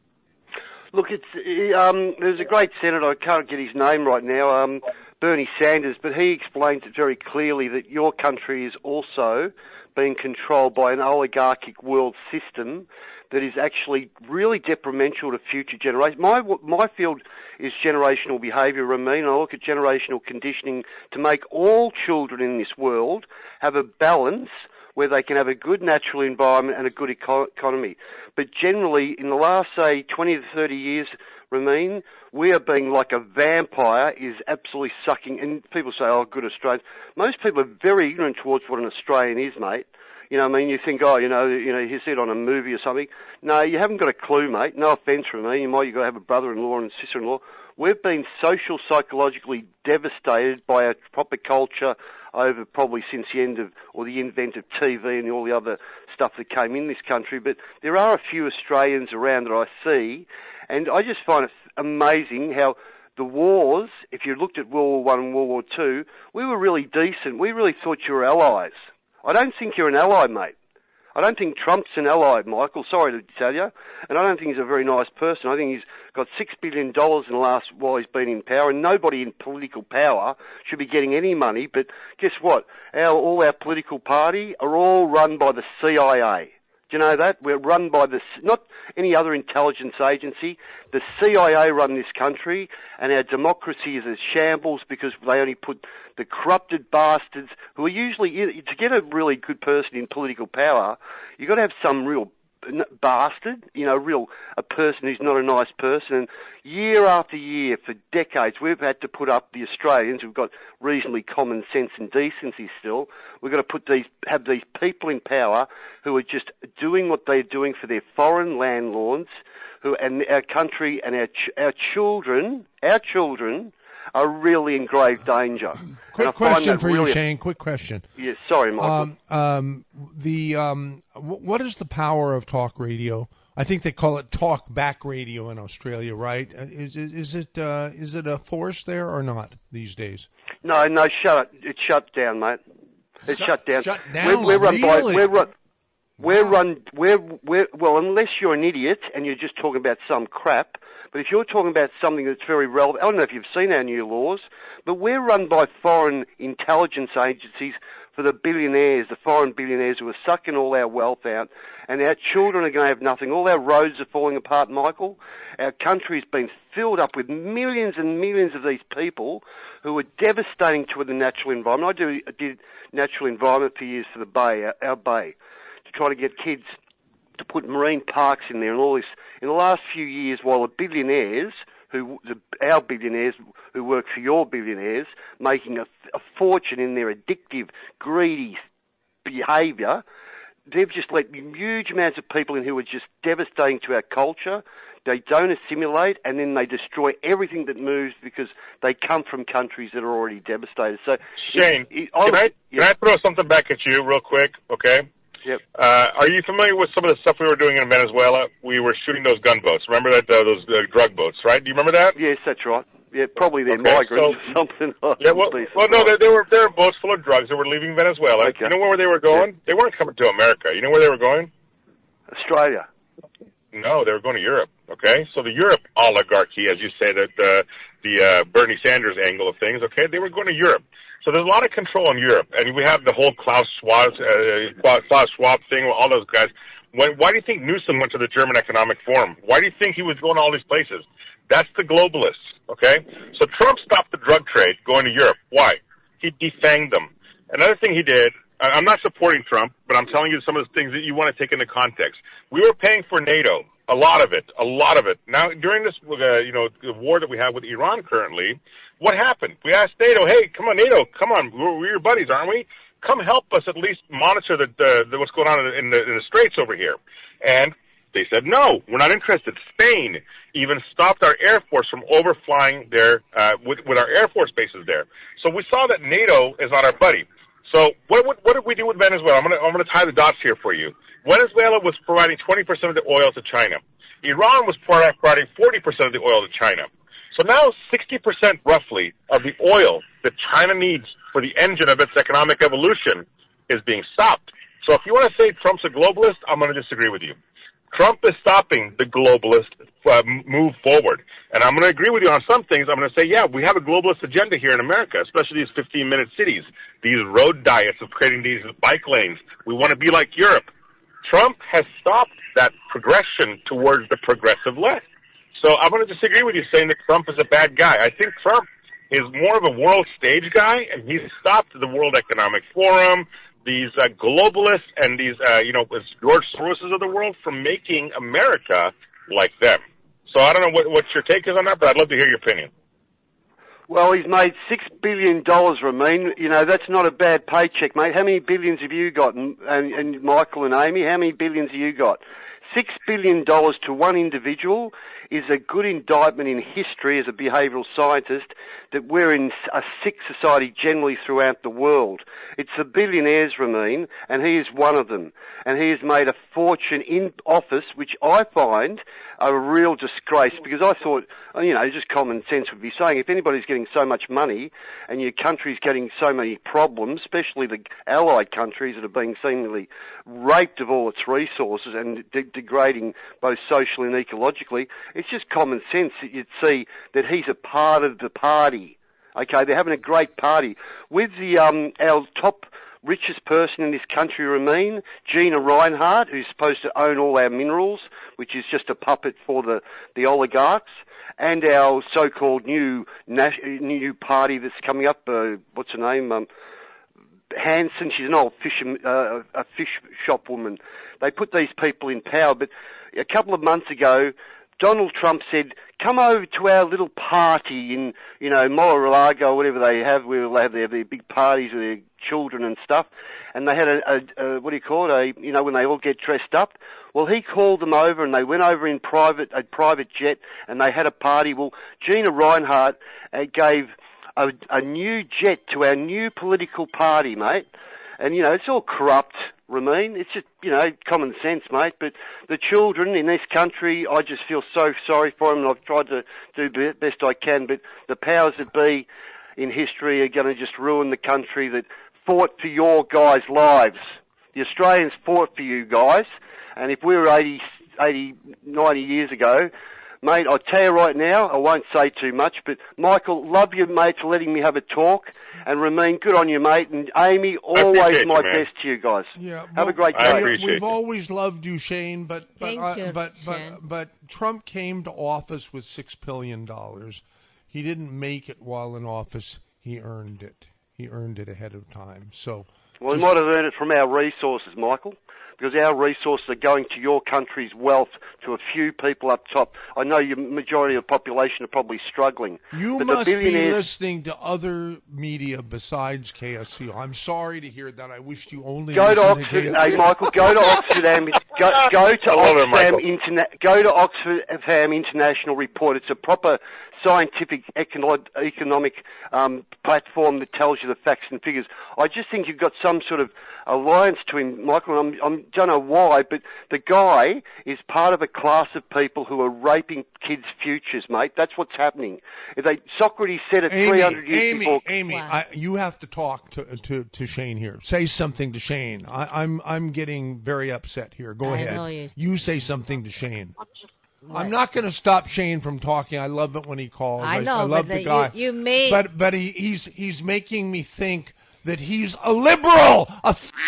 I: Look, it's um, there's a great senator, I can't get his name right now, um, Bernie Sanders, but he explains it very clearly that your country is also being controlled by an oligarchic world system that is actually really detrimental to future generations. My my field is generational behaviour, Ramin. I look at generational conditioning to make all children in this world have a balance where they can have a good natural environment and a good eco- economy. But generally, in the last, say, twenty to thirty years, Ramin, we are being like a vampire is absolutely sucking, and people say, oh, good Australians. Most people are very ignorant towards what an Australian is, mate. You know, I mean, you think, oh, you know, you know, you see it on a movie or something. No, you haven't got a clue, mate. No offence from me. You might you've got to have a brother-in-law and sister-in-law. We've been social, psychologically devastated by a proper culture over probably since the end of, or the invent of T V and all the other stuff that came in this country. But there are a few Australians around that I see, and I just find it amazing how the wars, if you looked at World War One and World War Two, we were really decent. We really thought you were allies. I don't think you're an ally, mate. I don't think Trump's an ally, Michael. Sorry to tell you. And I don't think he's a very nice person. I think he's got six billion dollars in the last while he's been in power, and nobody in political power should be getting any money. But guess what? Our, all our political party are all run by the C I A. Do you know that? We're run by the, not any other intelligence agency. The C I A run this country, and our democracy is a shambles because they only put the corrupted bastards who are usually, to get a really good person in political power, you've got to have some real bastard, you know, real, a person who's not a nice person. And year after year, for decades, we've had to put up the Australians who've got reasonably common sense and decency still. We've got to put these, have these people in power who are just doing what they're doing for their foreign landlords, who, and our country and our, ch- our children, our children are really in grave danger.
B: Quick question for
I: really
B: you, Shane. Quick question.
I: Yes, sorry, Michael.
B: Um, um, the um, w- what is the power of talk radio I think they call it talk back radio in Australia, right? Is is, is it uh, is it a force there or not these days?
I: No, no, shut it. It's shut down, mate. It's shut, shut down.
B: Shut down.
I: We're, we're run by.
B: Really?
I: We're run. We're
B: Wow.
I: run. We're, we're well, unless you're an idiot and you're just talking about some crap. But if you're talking about something that's very relevant, I don't know if you've seen our new laws, but we're run by foreign intelligence agencies for the billionaires, the foreign billionaires who are sucking all our wealth out, and our children are going to have nothing. All our roads are falling apart, Michael. Our country's been filled up with millions and millions of these people who are devastating to the natural environment. I, do, I did natural environment for years for the Bay, our, our Bay, to try to get kids to put marine parks in there and all this. In the last few years, while the billionaires, who the, our billionaires who work for your billionaires, making a, a fortune in their addictive, greedy behaviour, they've just let huge amounts of people in who are just devastating to our culture. They don't assimilate, and then they destroy everything that moves because they come from countries that are already devastated. So,
H: Shane,
I: it, it,
H: can, I,
I: yeah.
H: can I throw something back at you real quick, okay?
I: Yep.
H: Uh, are you familiar with some of the stuff we were doing in Venezuela? We were shooting those gunboats. Remember that uh, those uh, drug boats, right? Do you remember that?
I: Yes, that's right. Yeah, probably they're
H: Okay,
I: migrants
H: so-
I: or something.
H: Yeah, well, well no, they, they were they were boats full of drugs that were leaving Venezuela.
I: Okay.
H: You know where they were going? They weren't coming to America. You know where they were going?
I: Australia.
H: No, they were going to Europe. Okay, so the Europe oligarchy, as you say, that uh, the uh, Bernie Sanders angle of things. Okay, they were going to Europe. So there's a lot of control in Europe, and we have the whole Klaus Schwab, uh, Klaus Schwab thing, all those guys. When, why do you think Newsom went to the German Economic Forum? Why do you think he was going to all these places? That's the globalists, okay? So Trump stopped the drug trade going to Europe. Why? He defanged them. Another thing he did, I'm not supporting Trump, but I'm telling you some of the things that you want to take into context. We were paying for NATO, a lot of it, a lot of it. Now, during this, uh, you know, the war that we have with Iran currently, what happened? We asked NATO, hey, come on, NATO, come on, we're, we're your buddies, aren't we? Come help us at least monitor the, the, the what's going on in the, in the Straits over here. And they said, no, we're not interested. Spain even stopped our Air Force from overflying their, uh, with, with our Air Force bases there. So we saw that NATO is not our buddy. So what, what, what did we do with Venezuela? I'm going to I'm going to tie the dots here for you. Venezuela was providing twenty percent of the oil to China. Iran was providing forty percent of the oil to China. So now sixty percent roughly of the oil that China needs for the engine of its economic evolution is being stopped. So if you want to say Trump's a globalist, I'm going to disagree with you. Trump is stopping the globalist uh, move forward. And I'm going to agree with you on some things. I'm going to say, yeah, we have a globalist agenda here in America, especially these fifteen-minute cities, these road diets of creating these bike lanes. We want to be like Europe. Trump has stopped that progression towards the progressive left. So I'm going to disagree with you saying that Trump is a bad guy. I think Trump is more of a world stage guy, and he's stopped the World Economic Forum, these uh, globalists and these, uh, you know, George Soroses of the world from making America like them. So I don't know what, what your take is on that, but I'd love to hear your opinion.
I: Well, he's made six billion dollars, Ramin. You know, that's not a bad paycheck, mate. How many billions have you got? And, and, and Michael and Amy, how many billions have you got? Six billion dollars to one individual is a good indictment in history as a behavioural scientist that we're in a sick society generally throughout the world. It's the billionaires, Ramin, and he is one of them. And he has made a fortune in office, which I find a real disgrace, because I thought, you know, just common sense would be saying if anybody's getting so much money and your country's getting so many problems, especially the allied countries that are being seemingly raped of all its resources and de- degrading both socially and ecologically, it's just common sense that you'd see that he's a part of the party. Okay, they're having a great party. With the um, our top richest person in this country, Ramin, Gina Rinehart, who's supposed to own all our minerals, which is just a puppet for the, the oligarchs, and our so-called new nas- new party that's coming up, uh, what's her name, um, Hanson, she's an old fish, uh, a fish shop woman. They put these people in power, but a couple of months ago, Donald Trump said, come over to our little party in, you know, Mar-a-Lago or whatever they have, where they have their, their big parties with their children and stuff. And they had a, a, a, what do you call it, a, you know, when they all get dressed up. Well, he called them over and they went over in private, a private jet, and they had a party. Well, Gina Rinehart uh, gave a, a new jet to our new political party, mate. And, you know, it's all corrupt, Ramin. It's just, you know, common sense, mate. But the children in this country, I just feel so sorry for them, and I've tried to do the best I can. But the powers that be in history are going to just ruin the country that fought for your guys' lives. The Australians fought for you guys, and if we were eighty, eighty, ninety years ago, mate, I'll tell you right now, I won't say too much, but Michael, love you, mate, for letting me have a talk. And Ramin, good on you, mate. And Amy, always my
C: you,
I: best to you guys.
B: Yeah,
I: have
B: well,
I: a great
C: I
I: day.
C: appreciate
B: We've
C: you.
B: always loved you, Shane, but but
J: Thank
B: uh,
J: you,
B: but,
J: Shane.
B: but but Trump came to office with six billion dollars. He didn't make it while in office. He earned it. He earned it ahead of time. So.
I: Well,
B: just,
I: we might have earned it from our resources, Michael, because our resources are going to your country's wealth, to a few people up top. I know your majority of the population are probably struggling.
B: You
I: but
B: must
I: the billionaires...
B: be listening to other media besides K S C O. I'm sorry to hear that. I wished you only
I: Go to
B: listened
I: Oxford,
B: to K S C O.
I: hey Michael. Go to Oxford. Go, go to
C: Hello there,
I: Oxfam
C: Michael.
I: Interna- Go to Oxfam International Report. It's a proper scientific econo- economic um, platform that tells you the facts and figures. I just think you've got some sort of alliance to him, Michael. I'm, I'm don't know why, but the guy is part of a class of people who are raping kids' futures, mate. That's what's happening. If they, Socrates said it
B: Amy,
I: three hundred years
B: Amy,
I: before.
B: Amy,
J: Wow.
B: I, you have to talk to, to to Shane here. Say something to Shane. I, I'm I'm getting very upset here. Go
J: I
B: ahead.
J: know you-
B: You say something to Shane.
J: What?
B: I'm not going to stop Shane from talking. I love it when he calls.
J: I know,
B: I love
J: but
B: the
J: the-
B: guy.
J: you, you made.
B: But but he, he's he's making me think that he's a liberal, a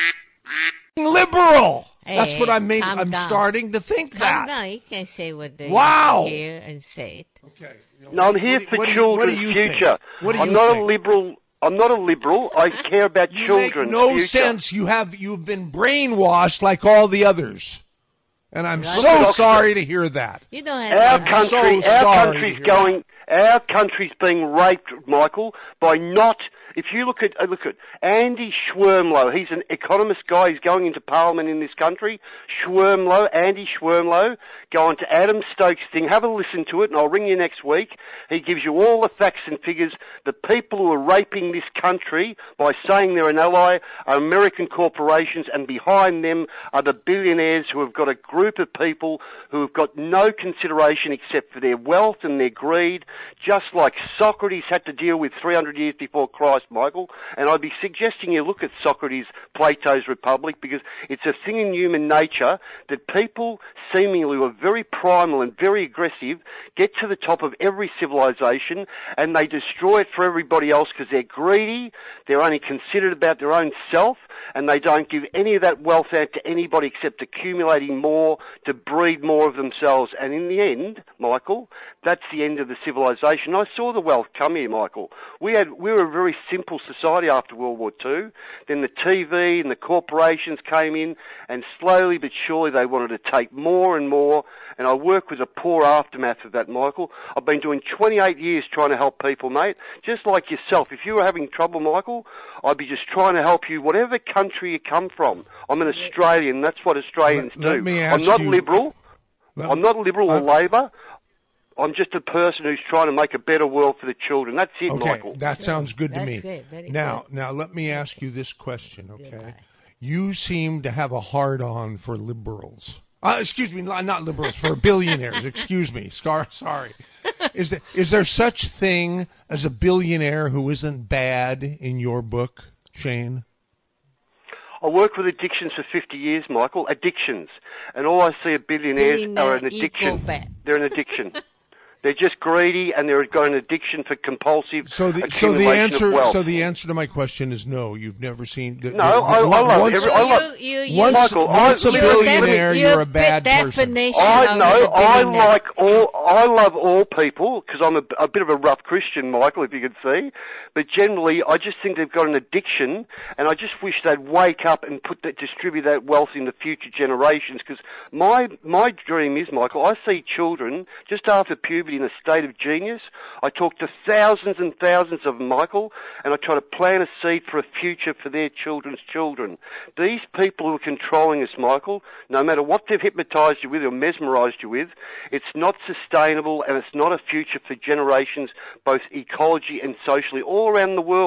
B: f***ing liberal.
J: Hey,
B: That's what I'm making.
J: calm
B: I'm
J: down.
B: starting to think
J: Calm
B: that.
J: down. You can say what they
B: Wow.
J: hear and say it.
B: Okay.
I: No, I'm here
B: What do-
I: for
B: what do you- what do
I: children's
B: you
I: future.
B: think? What do
I: I'm
B: you
I: not
B: think?
I: a liberal. I'm not a liberal. I care about
B: You
I: children's
B: make no
I: future.
B: sense. You have you've been brainwashed like all the others, and I'm
J: Right.
B: so
I: Look at
B: sorry to hear that.
J: You don't have
I: Our
J: to.
I: country,
B: so
I: our
B: sorry to
I: country's
B: hear
I: going. Our country's being raped, Michael, by not. If you look at uh, look at Andy Schwermlow, he's an economist guy. He's going into Parliament in this country. Schwermlow, Andy Schwermlow, going to Adam Stokes' thing. Have a listen to it, and I'll ring you next week. He gives you all the facts and figures. The people who are raping this country by saying they're an ally are American corporations, and behind them are the billionaires who have got a group of people who have got no consideration except for their wealth and their greed, just like Socrates had to deal with three hundred years before Christ, Michael. And I'd be suggesting you look at Socrates, Plato's Republic, because it's a thing in human nature that people seemingly who are very primal and very aggressive get to the top of every civilization and they destroy it for everybody else because they're greedy, they're only considered about their own self, and they don't give any of that wealth out to anybody except accumulating more to breed more of themselves. And in the end, Michael, that's the end of the civilization. I saw the wealth come here, Michael. We had we were a very simple society after World War Two. Then the T V and the corporations came in, and slowly but surely they wanted to take more and more. And I work with a poor aftermath of that, Michael. I've been doing twenty-eight years trying to help people, mate. Just like yourself. If you were having trouble, Michael, I'd be just trying to help you, whatever country you come from. I'm an Australian. That's what Australians
B: Let- let
I: do.
B: me
I: I'm
B: ask
I: not
B: you-
I: liberal.
B: Let-
I: I'm not liberal or
B: uh,
I: Labor. I'm just a person who's trying to make a better world for the children. That's it,
B: Okay,
I: Michael.
B: that sounds good to
J: That's
B: me.
J: good, very
B: now, now let me ask you this question,
J: Good
B: okay?
J: guy.
B: You seem to have a hard-on for liberals. Uh, excuse me, not not liberals, for billionaires. Excuse me, Scar. Sorry. Is there is there such thing as a billionaire who isn't bad in your book, Shane?
I: I worked with addictions for fifty years, Michael. Addictions. And all I see are billionaires
J: Billionaire
I: are an
J: equal
I: addiction.
J: bad.
I: They're an addiction. They're just greedy, and they've got an addiction for compulsive
B: So the so
I: accumulation
B: the answer
I: of wealth.
B: so the answer to my question is no. You've never seen. The,
I: No,
B: the,
I: I- I
B: once,
I: love every- I
J: So
I: love-
J: you, you, you,
B: once,
I: Michael, I-
B: once a
I: you-
B: billionaire,
J: you
B: you're a bad person.
J: definition
I: I
J: of
I: know.
J: the
I: I
J: billionaire.
I: like all. I love all people because I'm a, a bit of a rough Christian, Michael, if you could see. But generally, I just think they've got an addiction, and I just wish they'd wake up and put that, distribute that wealth into future generations. Because my my dream is, Michael, I see children just after puberty in a state of genius. I talk to thousands and thousands of them, Michael, and I try to plant a seed for a future for their children's children. These people who are controlling us, Michael, no matter what they've hypnotised you with or mesmerised you with, it's not sustainable and it's not a future for generations, both ecology and socially, all around the world.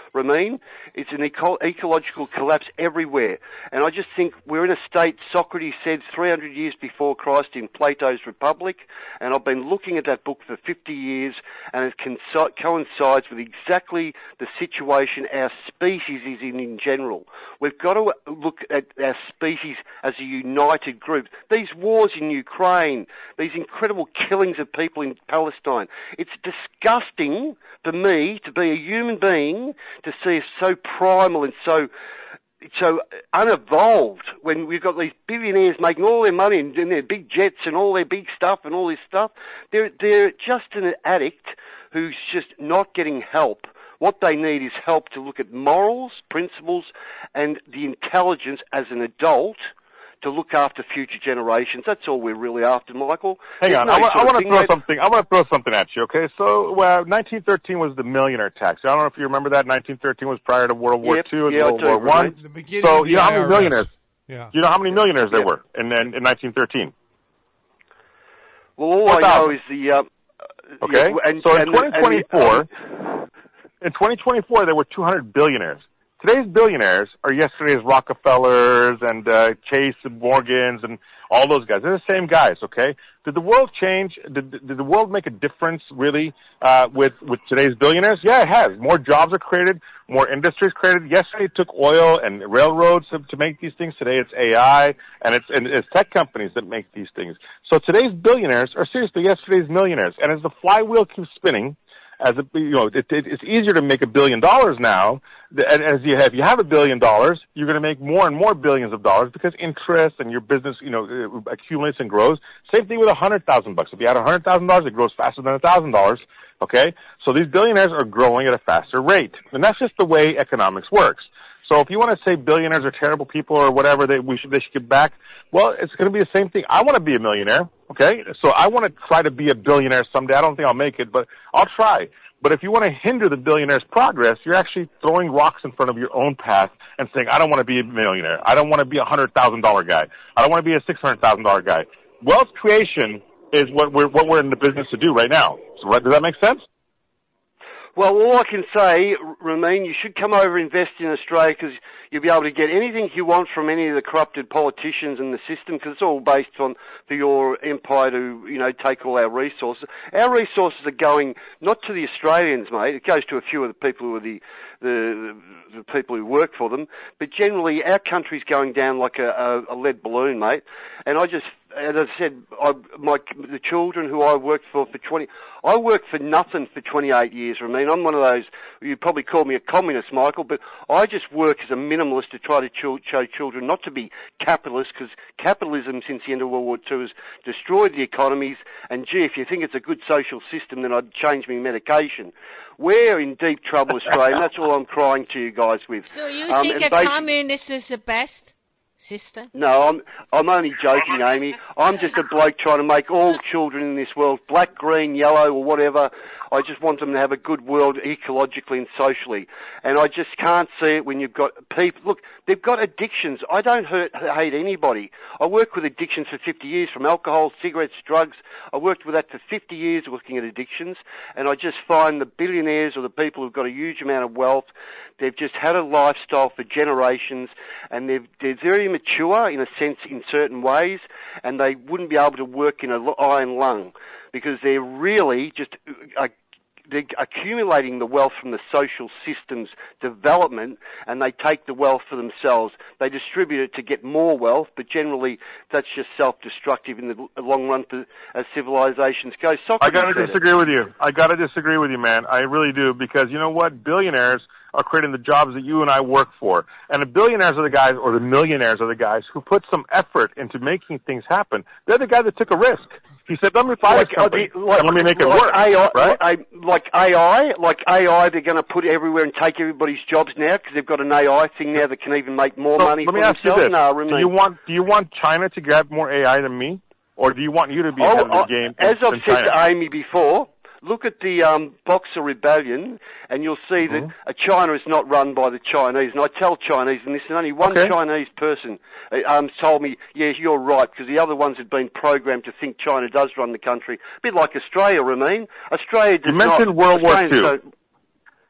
I: Ramin. It's an eco- ecological collapse everywhere. And I just think we're in a state, Socrates said three hundred years before Christ in Plato's Republic, and I've been looking at that book for fifty years, and it co- coincides with exactly the situation our species is in in general. We've got to look at our species as a united group. These wars in Ukraine, these incredible killings of people in Palestine, it's disgusting for me to be a human being to see us so primal and so so unevolved when we've got these billionaires making all their money in, in their big jets and all their big stuff and all this stuff. They're, they're just an addict who's just not getting help. What they need is help to look at morals, principles, and the intelligence as an adult to look after future generations. That's all we're really after, Michael.
H: Hang
I: There's
H: on,
I: no
H: I, wa- I
I: sort of
H: want to
I: thing
H: throw
I: that-
H: something. I want to throw something at you. Okay, so well, nineteen thirteen was the millionaire tax. I don't know if you remember that. nineteen thirteen was prior to World War
I: Yep,
H: Two and
I: yeah, I
H: World
I: do,
H: War One.
I: right.
B: The beginning
H: So
B: of the
H: you know how
B: I
H: many
B: R S.
H: millionaires?
B: Yeah.
H: You know how many millionaires there
I: Yep.
H: were in, in in nineteen thirteen?
I: Well, all
H: four
I: I know
H: thousand.
I: is the... Uh,
H: Okay,
I: yeah, and,
H: so in
I: and the- and
H: twenty twenty-four,
I: the-
H: in twenty twenty-four there were two hundred billionaires. Today's billionaires are yesterday's Rockefellers and uh, Chase and Morgans and all those guys. They're the same guys, okay? Did the world change? Did, did the world make a difference, really, uh, with, with today's billionaires? Yeah, it has. More jobs are created, more industries created. Yesterday it took oil and railroads to, to make these things. Today it's A I and it's, and it's tech companies that make these things. So today's billionaires are seriously yesterday's millionaires. And as the flywheel keeps spinning, as a, you know, it, it, it's easier to make a billion dollars now. And as you have, if you have a billion dollars, you're going to make more and more billions of dollars because interest and your business, you know, accumulates and grows. Same thing with a hundred thousand bucks. If you had a hundred thousand dollars, it grows faster than a thousand dollars. Okay, so these billionaires are growing at a faster rate, and that's just the way economics works. So if you want to say billionaires are terrible people or whatever, they we should they should get back. Well, it's going to be the same thing. I want to be a millionaire. Okay, so I want to try to be a billionaire someday. I don't think I'll make it, but I'll try. But if you want to hinder the billionaire's progress, you're actually throwing rocks in front of your own path and saying, I don't want to be a millionaire. I don't want to be a one hundred thousand dollars guy. I don't want to be a six hundred thousand dollars guy. Wealth creation is what we're, what we're in the business to do right now. So does that make sense?
I: Well, all I can say, Ramin, you should come over and invest in Australia because you'll be able to get anything you want from any of the corrupted politicians in the system because it's all based on for your empire to, you know, take all our resources. Our resources are going not to the Australians, mate. It goes to a few of the people who are the, the, the people who work for them. But generally, our country's going down like a, a, a lead balloon, mate. And I just, as I said, I, my the children who I worked for for twenty, I worked for nothing for twenty-eight years. I mean, I'm one of those. You probably call me a communist, Michael, but I just work as a minimalist to try to ch- show children not to be capitalists, because capitalism since the end of World War Two has destroyed the economies. And gee, if you think it's a good social system, then I'd change my medication. We're in deep trouble, Australia, and that's all I'm crying to you guys with.
J: So you
I: Um,
J: think
I: and
J: a
I: basi-
J: communist is the best, sister?
I: No, I'm I'm only joking, Amy. I'm just a bloke trying to make all children in this world, black, green, yellow, or whatever. I just want them to have a good world ecologically and socially. And I just can't see it when you've got people. Look, they've got addictions. I don't hurt, hate anybody. I worked with addictions for fifty years, from alcohol, cigarettes, drugs. I worked with that for fifty years looking at addictions. And I just find the billionaires or the people who've got a huge amount of wealth, they've just had a lifestyle for generations, and they've, they're very mature in a sense in certain ways, and they wouldn't be able to work in an iron lung because they're really just uh, they're accumulating the wealth from the social systems development, and they take the wealth for themselves. They distribute it to get more wealth, but generally that's just self-destructive in the long run for, as civilizations go. Socrates
H: I gotta
I: said it.
H: disagree with you. I gotta disagree with you, man. I really do, because you know what? Billionaires are creating the jobs that you and I work for. And the billionaires are the guys, or the millionaires are the guys who put some effort into making things happen. They're the guy that took a risk. He said, let me buy
I: Like,
H: a company,
I: uh, like,
H: and let me make it
I: like
H: work.
I: A I,
H: right?
I: I, like A I, like A I, they're going to put everywhere and take everybody's jobs now because they've got an A I thing now that can even make more
H: So,
I: money
H: let
I: for
H: me ask you
I: themselves.
H: this.
I: No,
H: do
I: remain.
H: you want, do you want China to grab more A I than me? Or do you want you to be
I: Oh,
H: ahead of the
I: I-
H: game
I: as
H: than
I: I've said
H: China?
I: to Amy before, look at the um, Boxer Rebellion, and you'll see
H: Mm-hmm.
I: that uh, China is not run by the Chinese. And I tell Chinese, and this is only one
H: Okay.
I: Chinese person uh, um, told me, yeah, you're right, because the other ones had been programmed to think China does run the country. A bit like Australia, Ramin. Australia does
H: You mentioned
I: not.
H: World War
I: Australians
H: Two.
I: don't-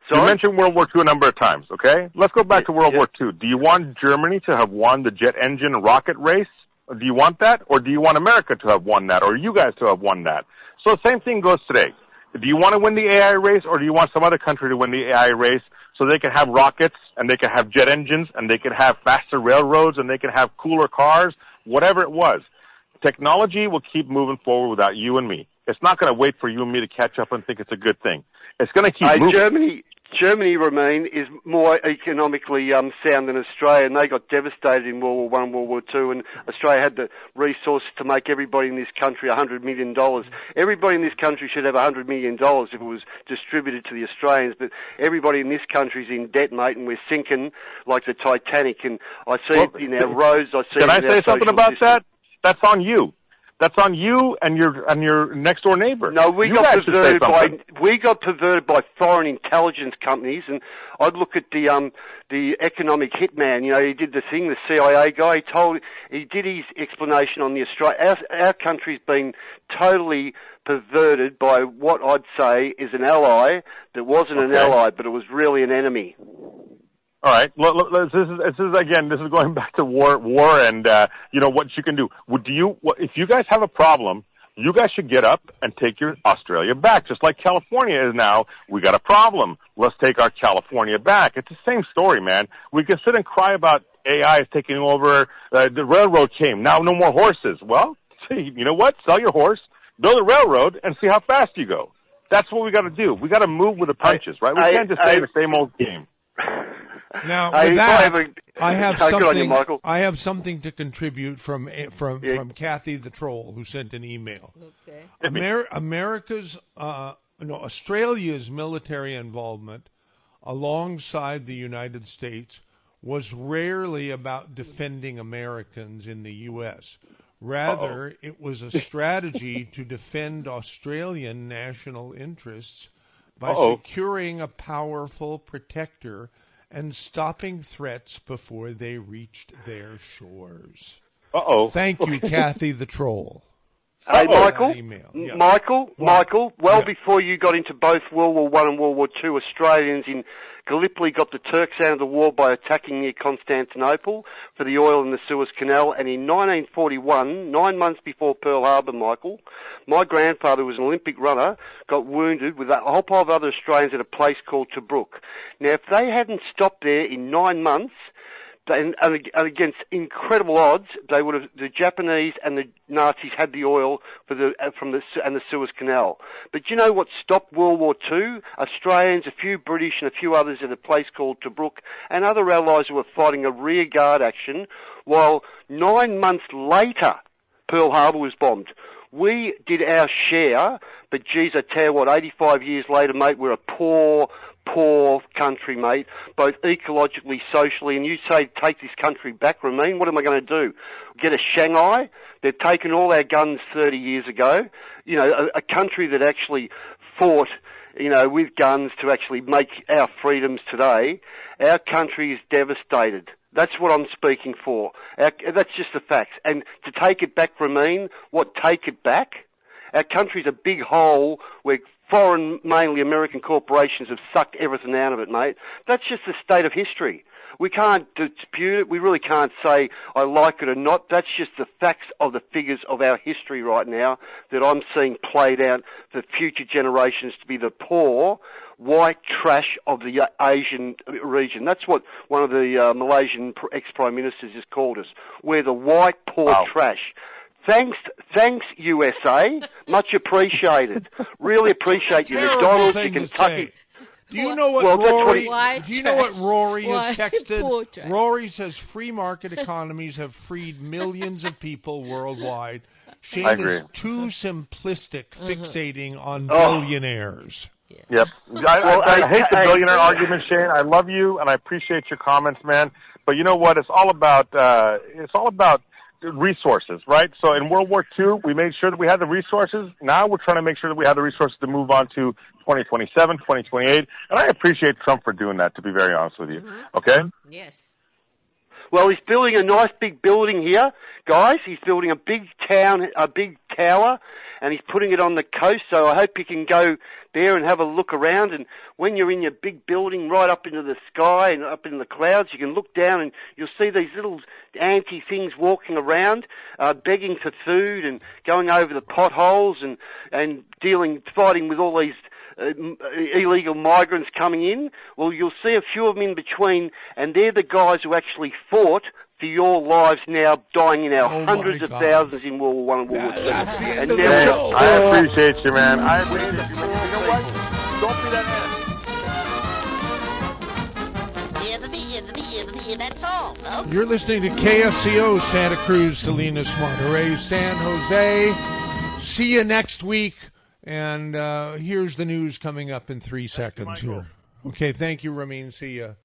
H: You mentioned World War Two a number of times, okay? Let's go back yeah, to World yeah. War Two. Do you want Germany to have won the jet engine rocket race? Or do you want that? Or do you want America to have won that? Or you guys to have won that? So the same thing goes today. Do you want to win the A I race, or do you want some other country to win the A I race so they can have rockets and they can have jet engines and they can have faster railroads and they can have cooler cars, whatever it was? Technology will keep moving forward without you and me. It's not going to wait for you and me to catch up and think it's a good thing. It's going to keep
I: hey,
H: moving.
I: Germany, Germany, Ramin, is more economically um, sound than Australia, and they got devastated in World War One and World War Two, and Australia had the resources to make everybody in this country one hundred million dollars. Everybody in this country should have one hundred million dollars if it was distributed to the Australians, but everybody in this country is in debt, mate, and we're sinking like the Titanic, and I see well, it in our roads, I see
H: Can
I: it in
H: I say
I: our
H: something about
I: system.
H: that? That's on you. That's on you and your and your next door neighbor.
I: No, we
H: you
I: got perverted by we got perverted by foreign intelligence companies, and I'd look at the um the economic hitman. You know, he did the thing. The C I A guy he told he did his explanation on the Australia. Our, our country's been totally perverted by what I'd say is an ally that wasn't okay. an ally, but it was really an enemy.
H: All right. Look, look, this is this is again. This is going back to war, war, and uh, you know what you can do. Would do you? If you guys have a problem, you guys should get up and take your Australia back, just like California is now. We got a problem. Let's take our California back. It's the same story, man. We can sit and cry about A I is taking over. Uh, the railroad came. Now no more horses. Well, see, you know what? Sell your horse, build a railroad, and see how fast you go. That's what we got to do. We got to move with the punches, right? We
I: I,
H: can't just
I: I,
H: stay in the same old game.
B: Now,
I: I,
B: with that,
I: I have, a,
B: I have
I: something.
B: You, I have something to contribute from from
I: yeah.
B: from Kathy the Troll, who sent an email.
J: Okay.
B: Amer- America's, uh, no, Australia's military involvement alongside the United States was rarely about defending Americans in the U S. Rather, Uh-oh. it was a strategy to defend Australian national interests by
H: Uh-oh.
B: securing a powerful protector and stopping threats before they reached their shores.
H: Uh-oh.
B: Thank you, Kathy the Troll.
I: Hey, Michael,
B: yeah.
I: Michael,
B: what?
I: Michael, well
B: yeah.
I: before you got into both World War One and World War Two, Australians in Gallipoli got the Turks out of the war by attacking near Constantinople for the oil in the Suez Canal, and in nineteen forty-one, nine months before Pearl Harbor, Michael, my grandfather, who was an Olympic runner, got wounded with a whole pile of other Australians at a place called Tobruk. Now, if they hadn't stopped there in nine months, And, and against incredible odds, they would have. The Japanese and the Nazis had the oil for the from the and the Suez Canal. But you know what stopped World War Two? Australians, a few British, and a few others at a place called Tobruk, and other allies who were fighting a rearguard action. While nine months later, Pearl Harbor was bombed. We did our share, but geez, I tell you what, eighty-five years later, mate, we're a poor. Poor country, mate, both ecologically, socially, and you say take this country back, Ramin, what am I going to do? Get a Shanghai? They've taken all our guns thirty years ago. You know, a, a country that actually fought, you know, with guns to actually make our freedoms today. Our country is devastated. That's what I'm speaking for. Our, that's just the facts. And to take it back, Ramin, what take it back? Our country's a big hole where foreign, mainly American corporations have sucked everything out of it, mate. That's just the state of history. We can't dispute it. We really can't say I like it or not. That's just the facts of the figures of our history right now that I'm seeing played out for future generations to be the poor, white trash of the Asian region. That's what one of the uh, Malaysian ex-prime ministers has called us. We're the white poor wow. trash. Thanks, thanks, U S A. Much appreciated. Really appreciate you, McDonald's, you Kentucky.
B: Do you know what
I: well,
B: Rory?
I: What
B: do you know what Rory has
J: Why?
B: texted? Rory says free market economies have freed millions of people worldwide. Shane is too simplistic, fixating uh-huh. on billionaires.
H: Oh. Yep. I, well, I, I, I hate the billionaire I, argument, Shane. I love you and I appreciate your comments, man. But you know what? It's all about. Uh, it's all about. resources, right? So in World War Two, we made sure that we had the resources. Now we're trying to make sure that we have the resources to move on to twenty twenty-seven, twenty twenty-eight. And I appreciate Trump for doing that, to be very honest with you. Mm-hmm. Okay?
J: Yes.
I: Well, he's building a nice big building here, guys. He's building a big town, a big tower, and he's putting it on the coast. So I hope you can go there and have a look around. And when you're in your big building right up into the sky and up in the clouds, you can look down and you'll see these little anti things walking around, uh, begging for food and going over the potholes and and dealing, fighting with all these Uh, illegal migrants coming in. Well, you'll see a few of them in between, and they're the guys who actually fought for your lives now, dying in our
B: oh
I: hundreds of thousands in World War One and World War Two.
B: That's the end
I: and
B: of the
I: now,
B: show.
H: I appreciate you, man. I appreciate you. You know what? Don't be that man.
J: That's all, folks.
B: You're listening to K S C O, Santa Cruz, Salinas, Monterey, San Jose. See you next week. And uh, here's the news coming up in three seconds here. Okay, thank you, Ramin. See ya.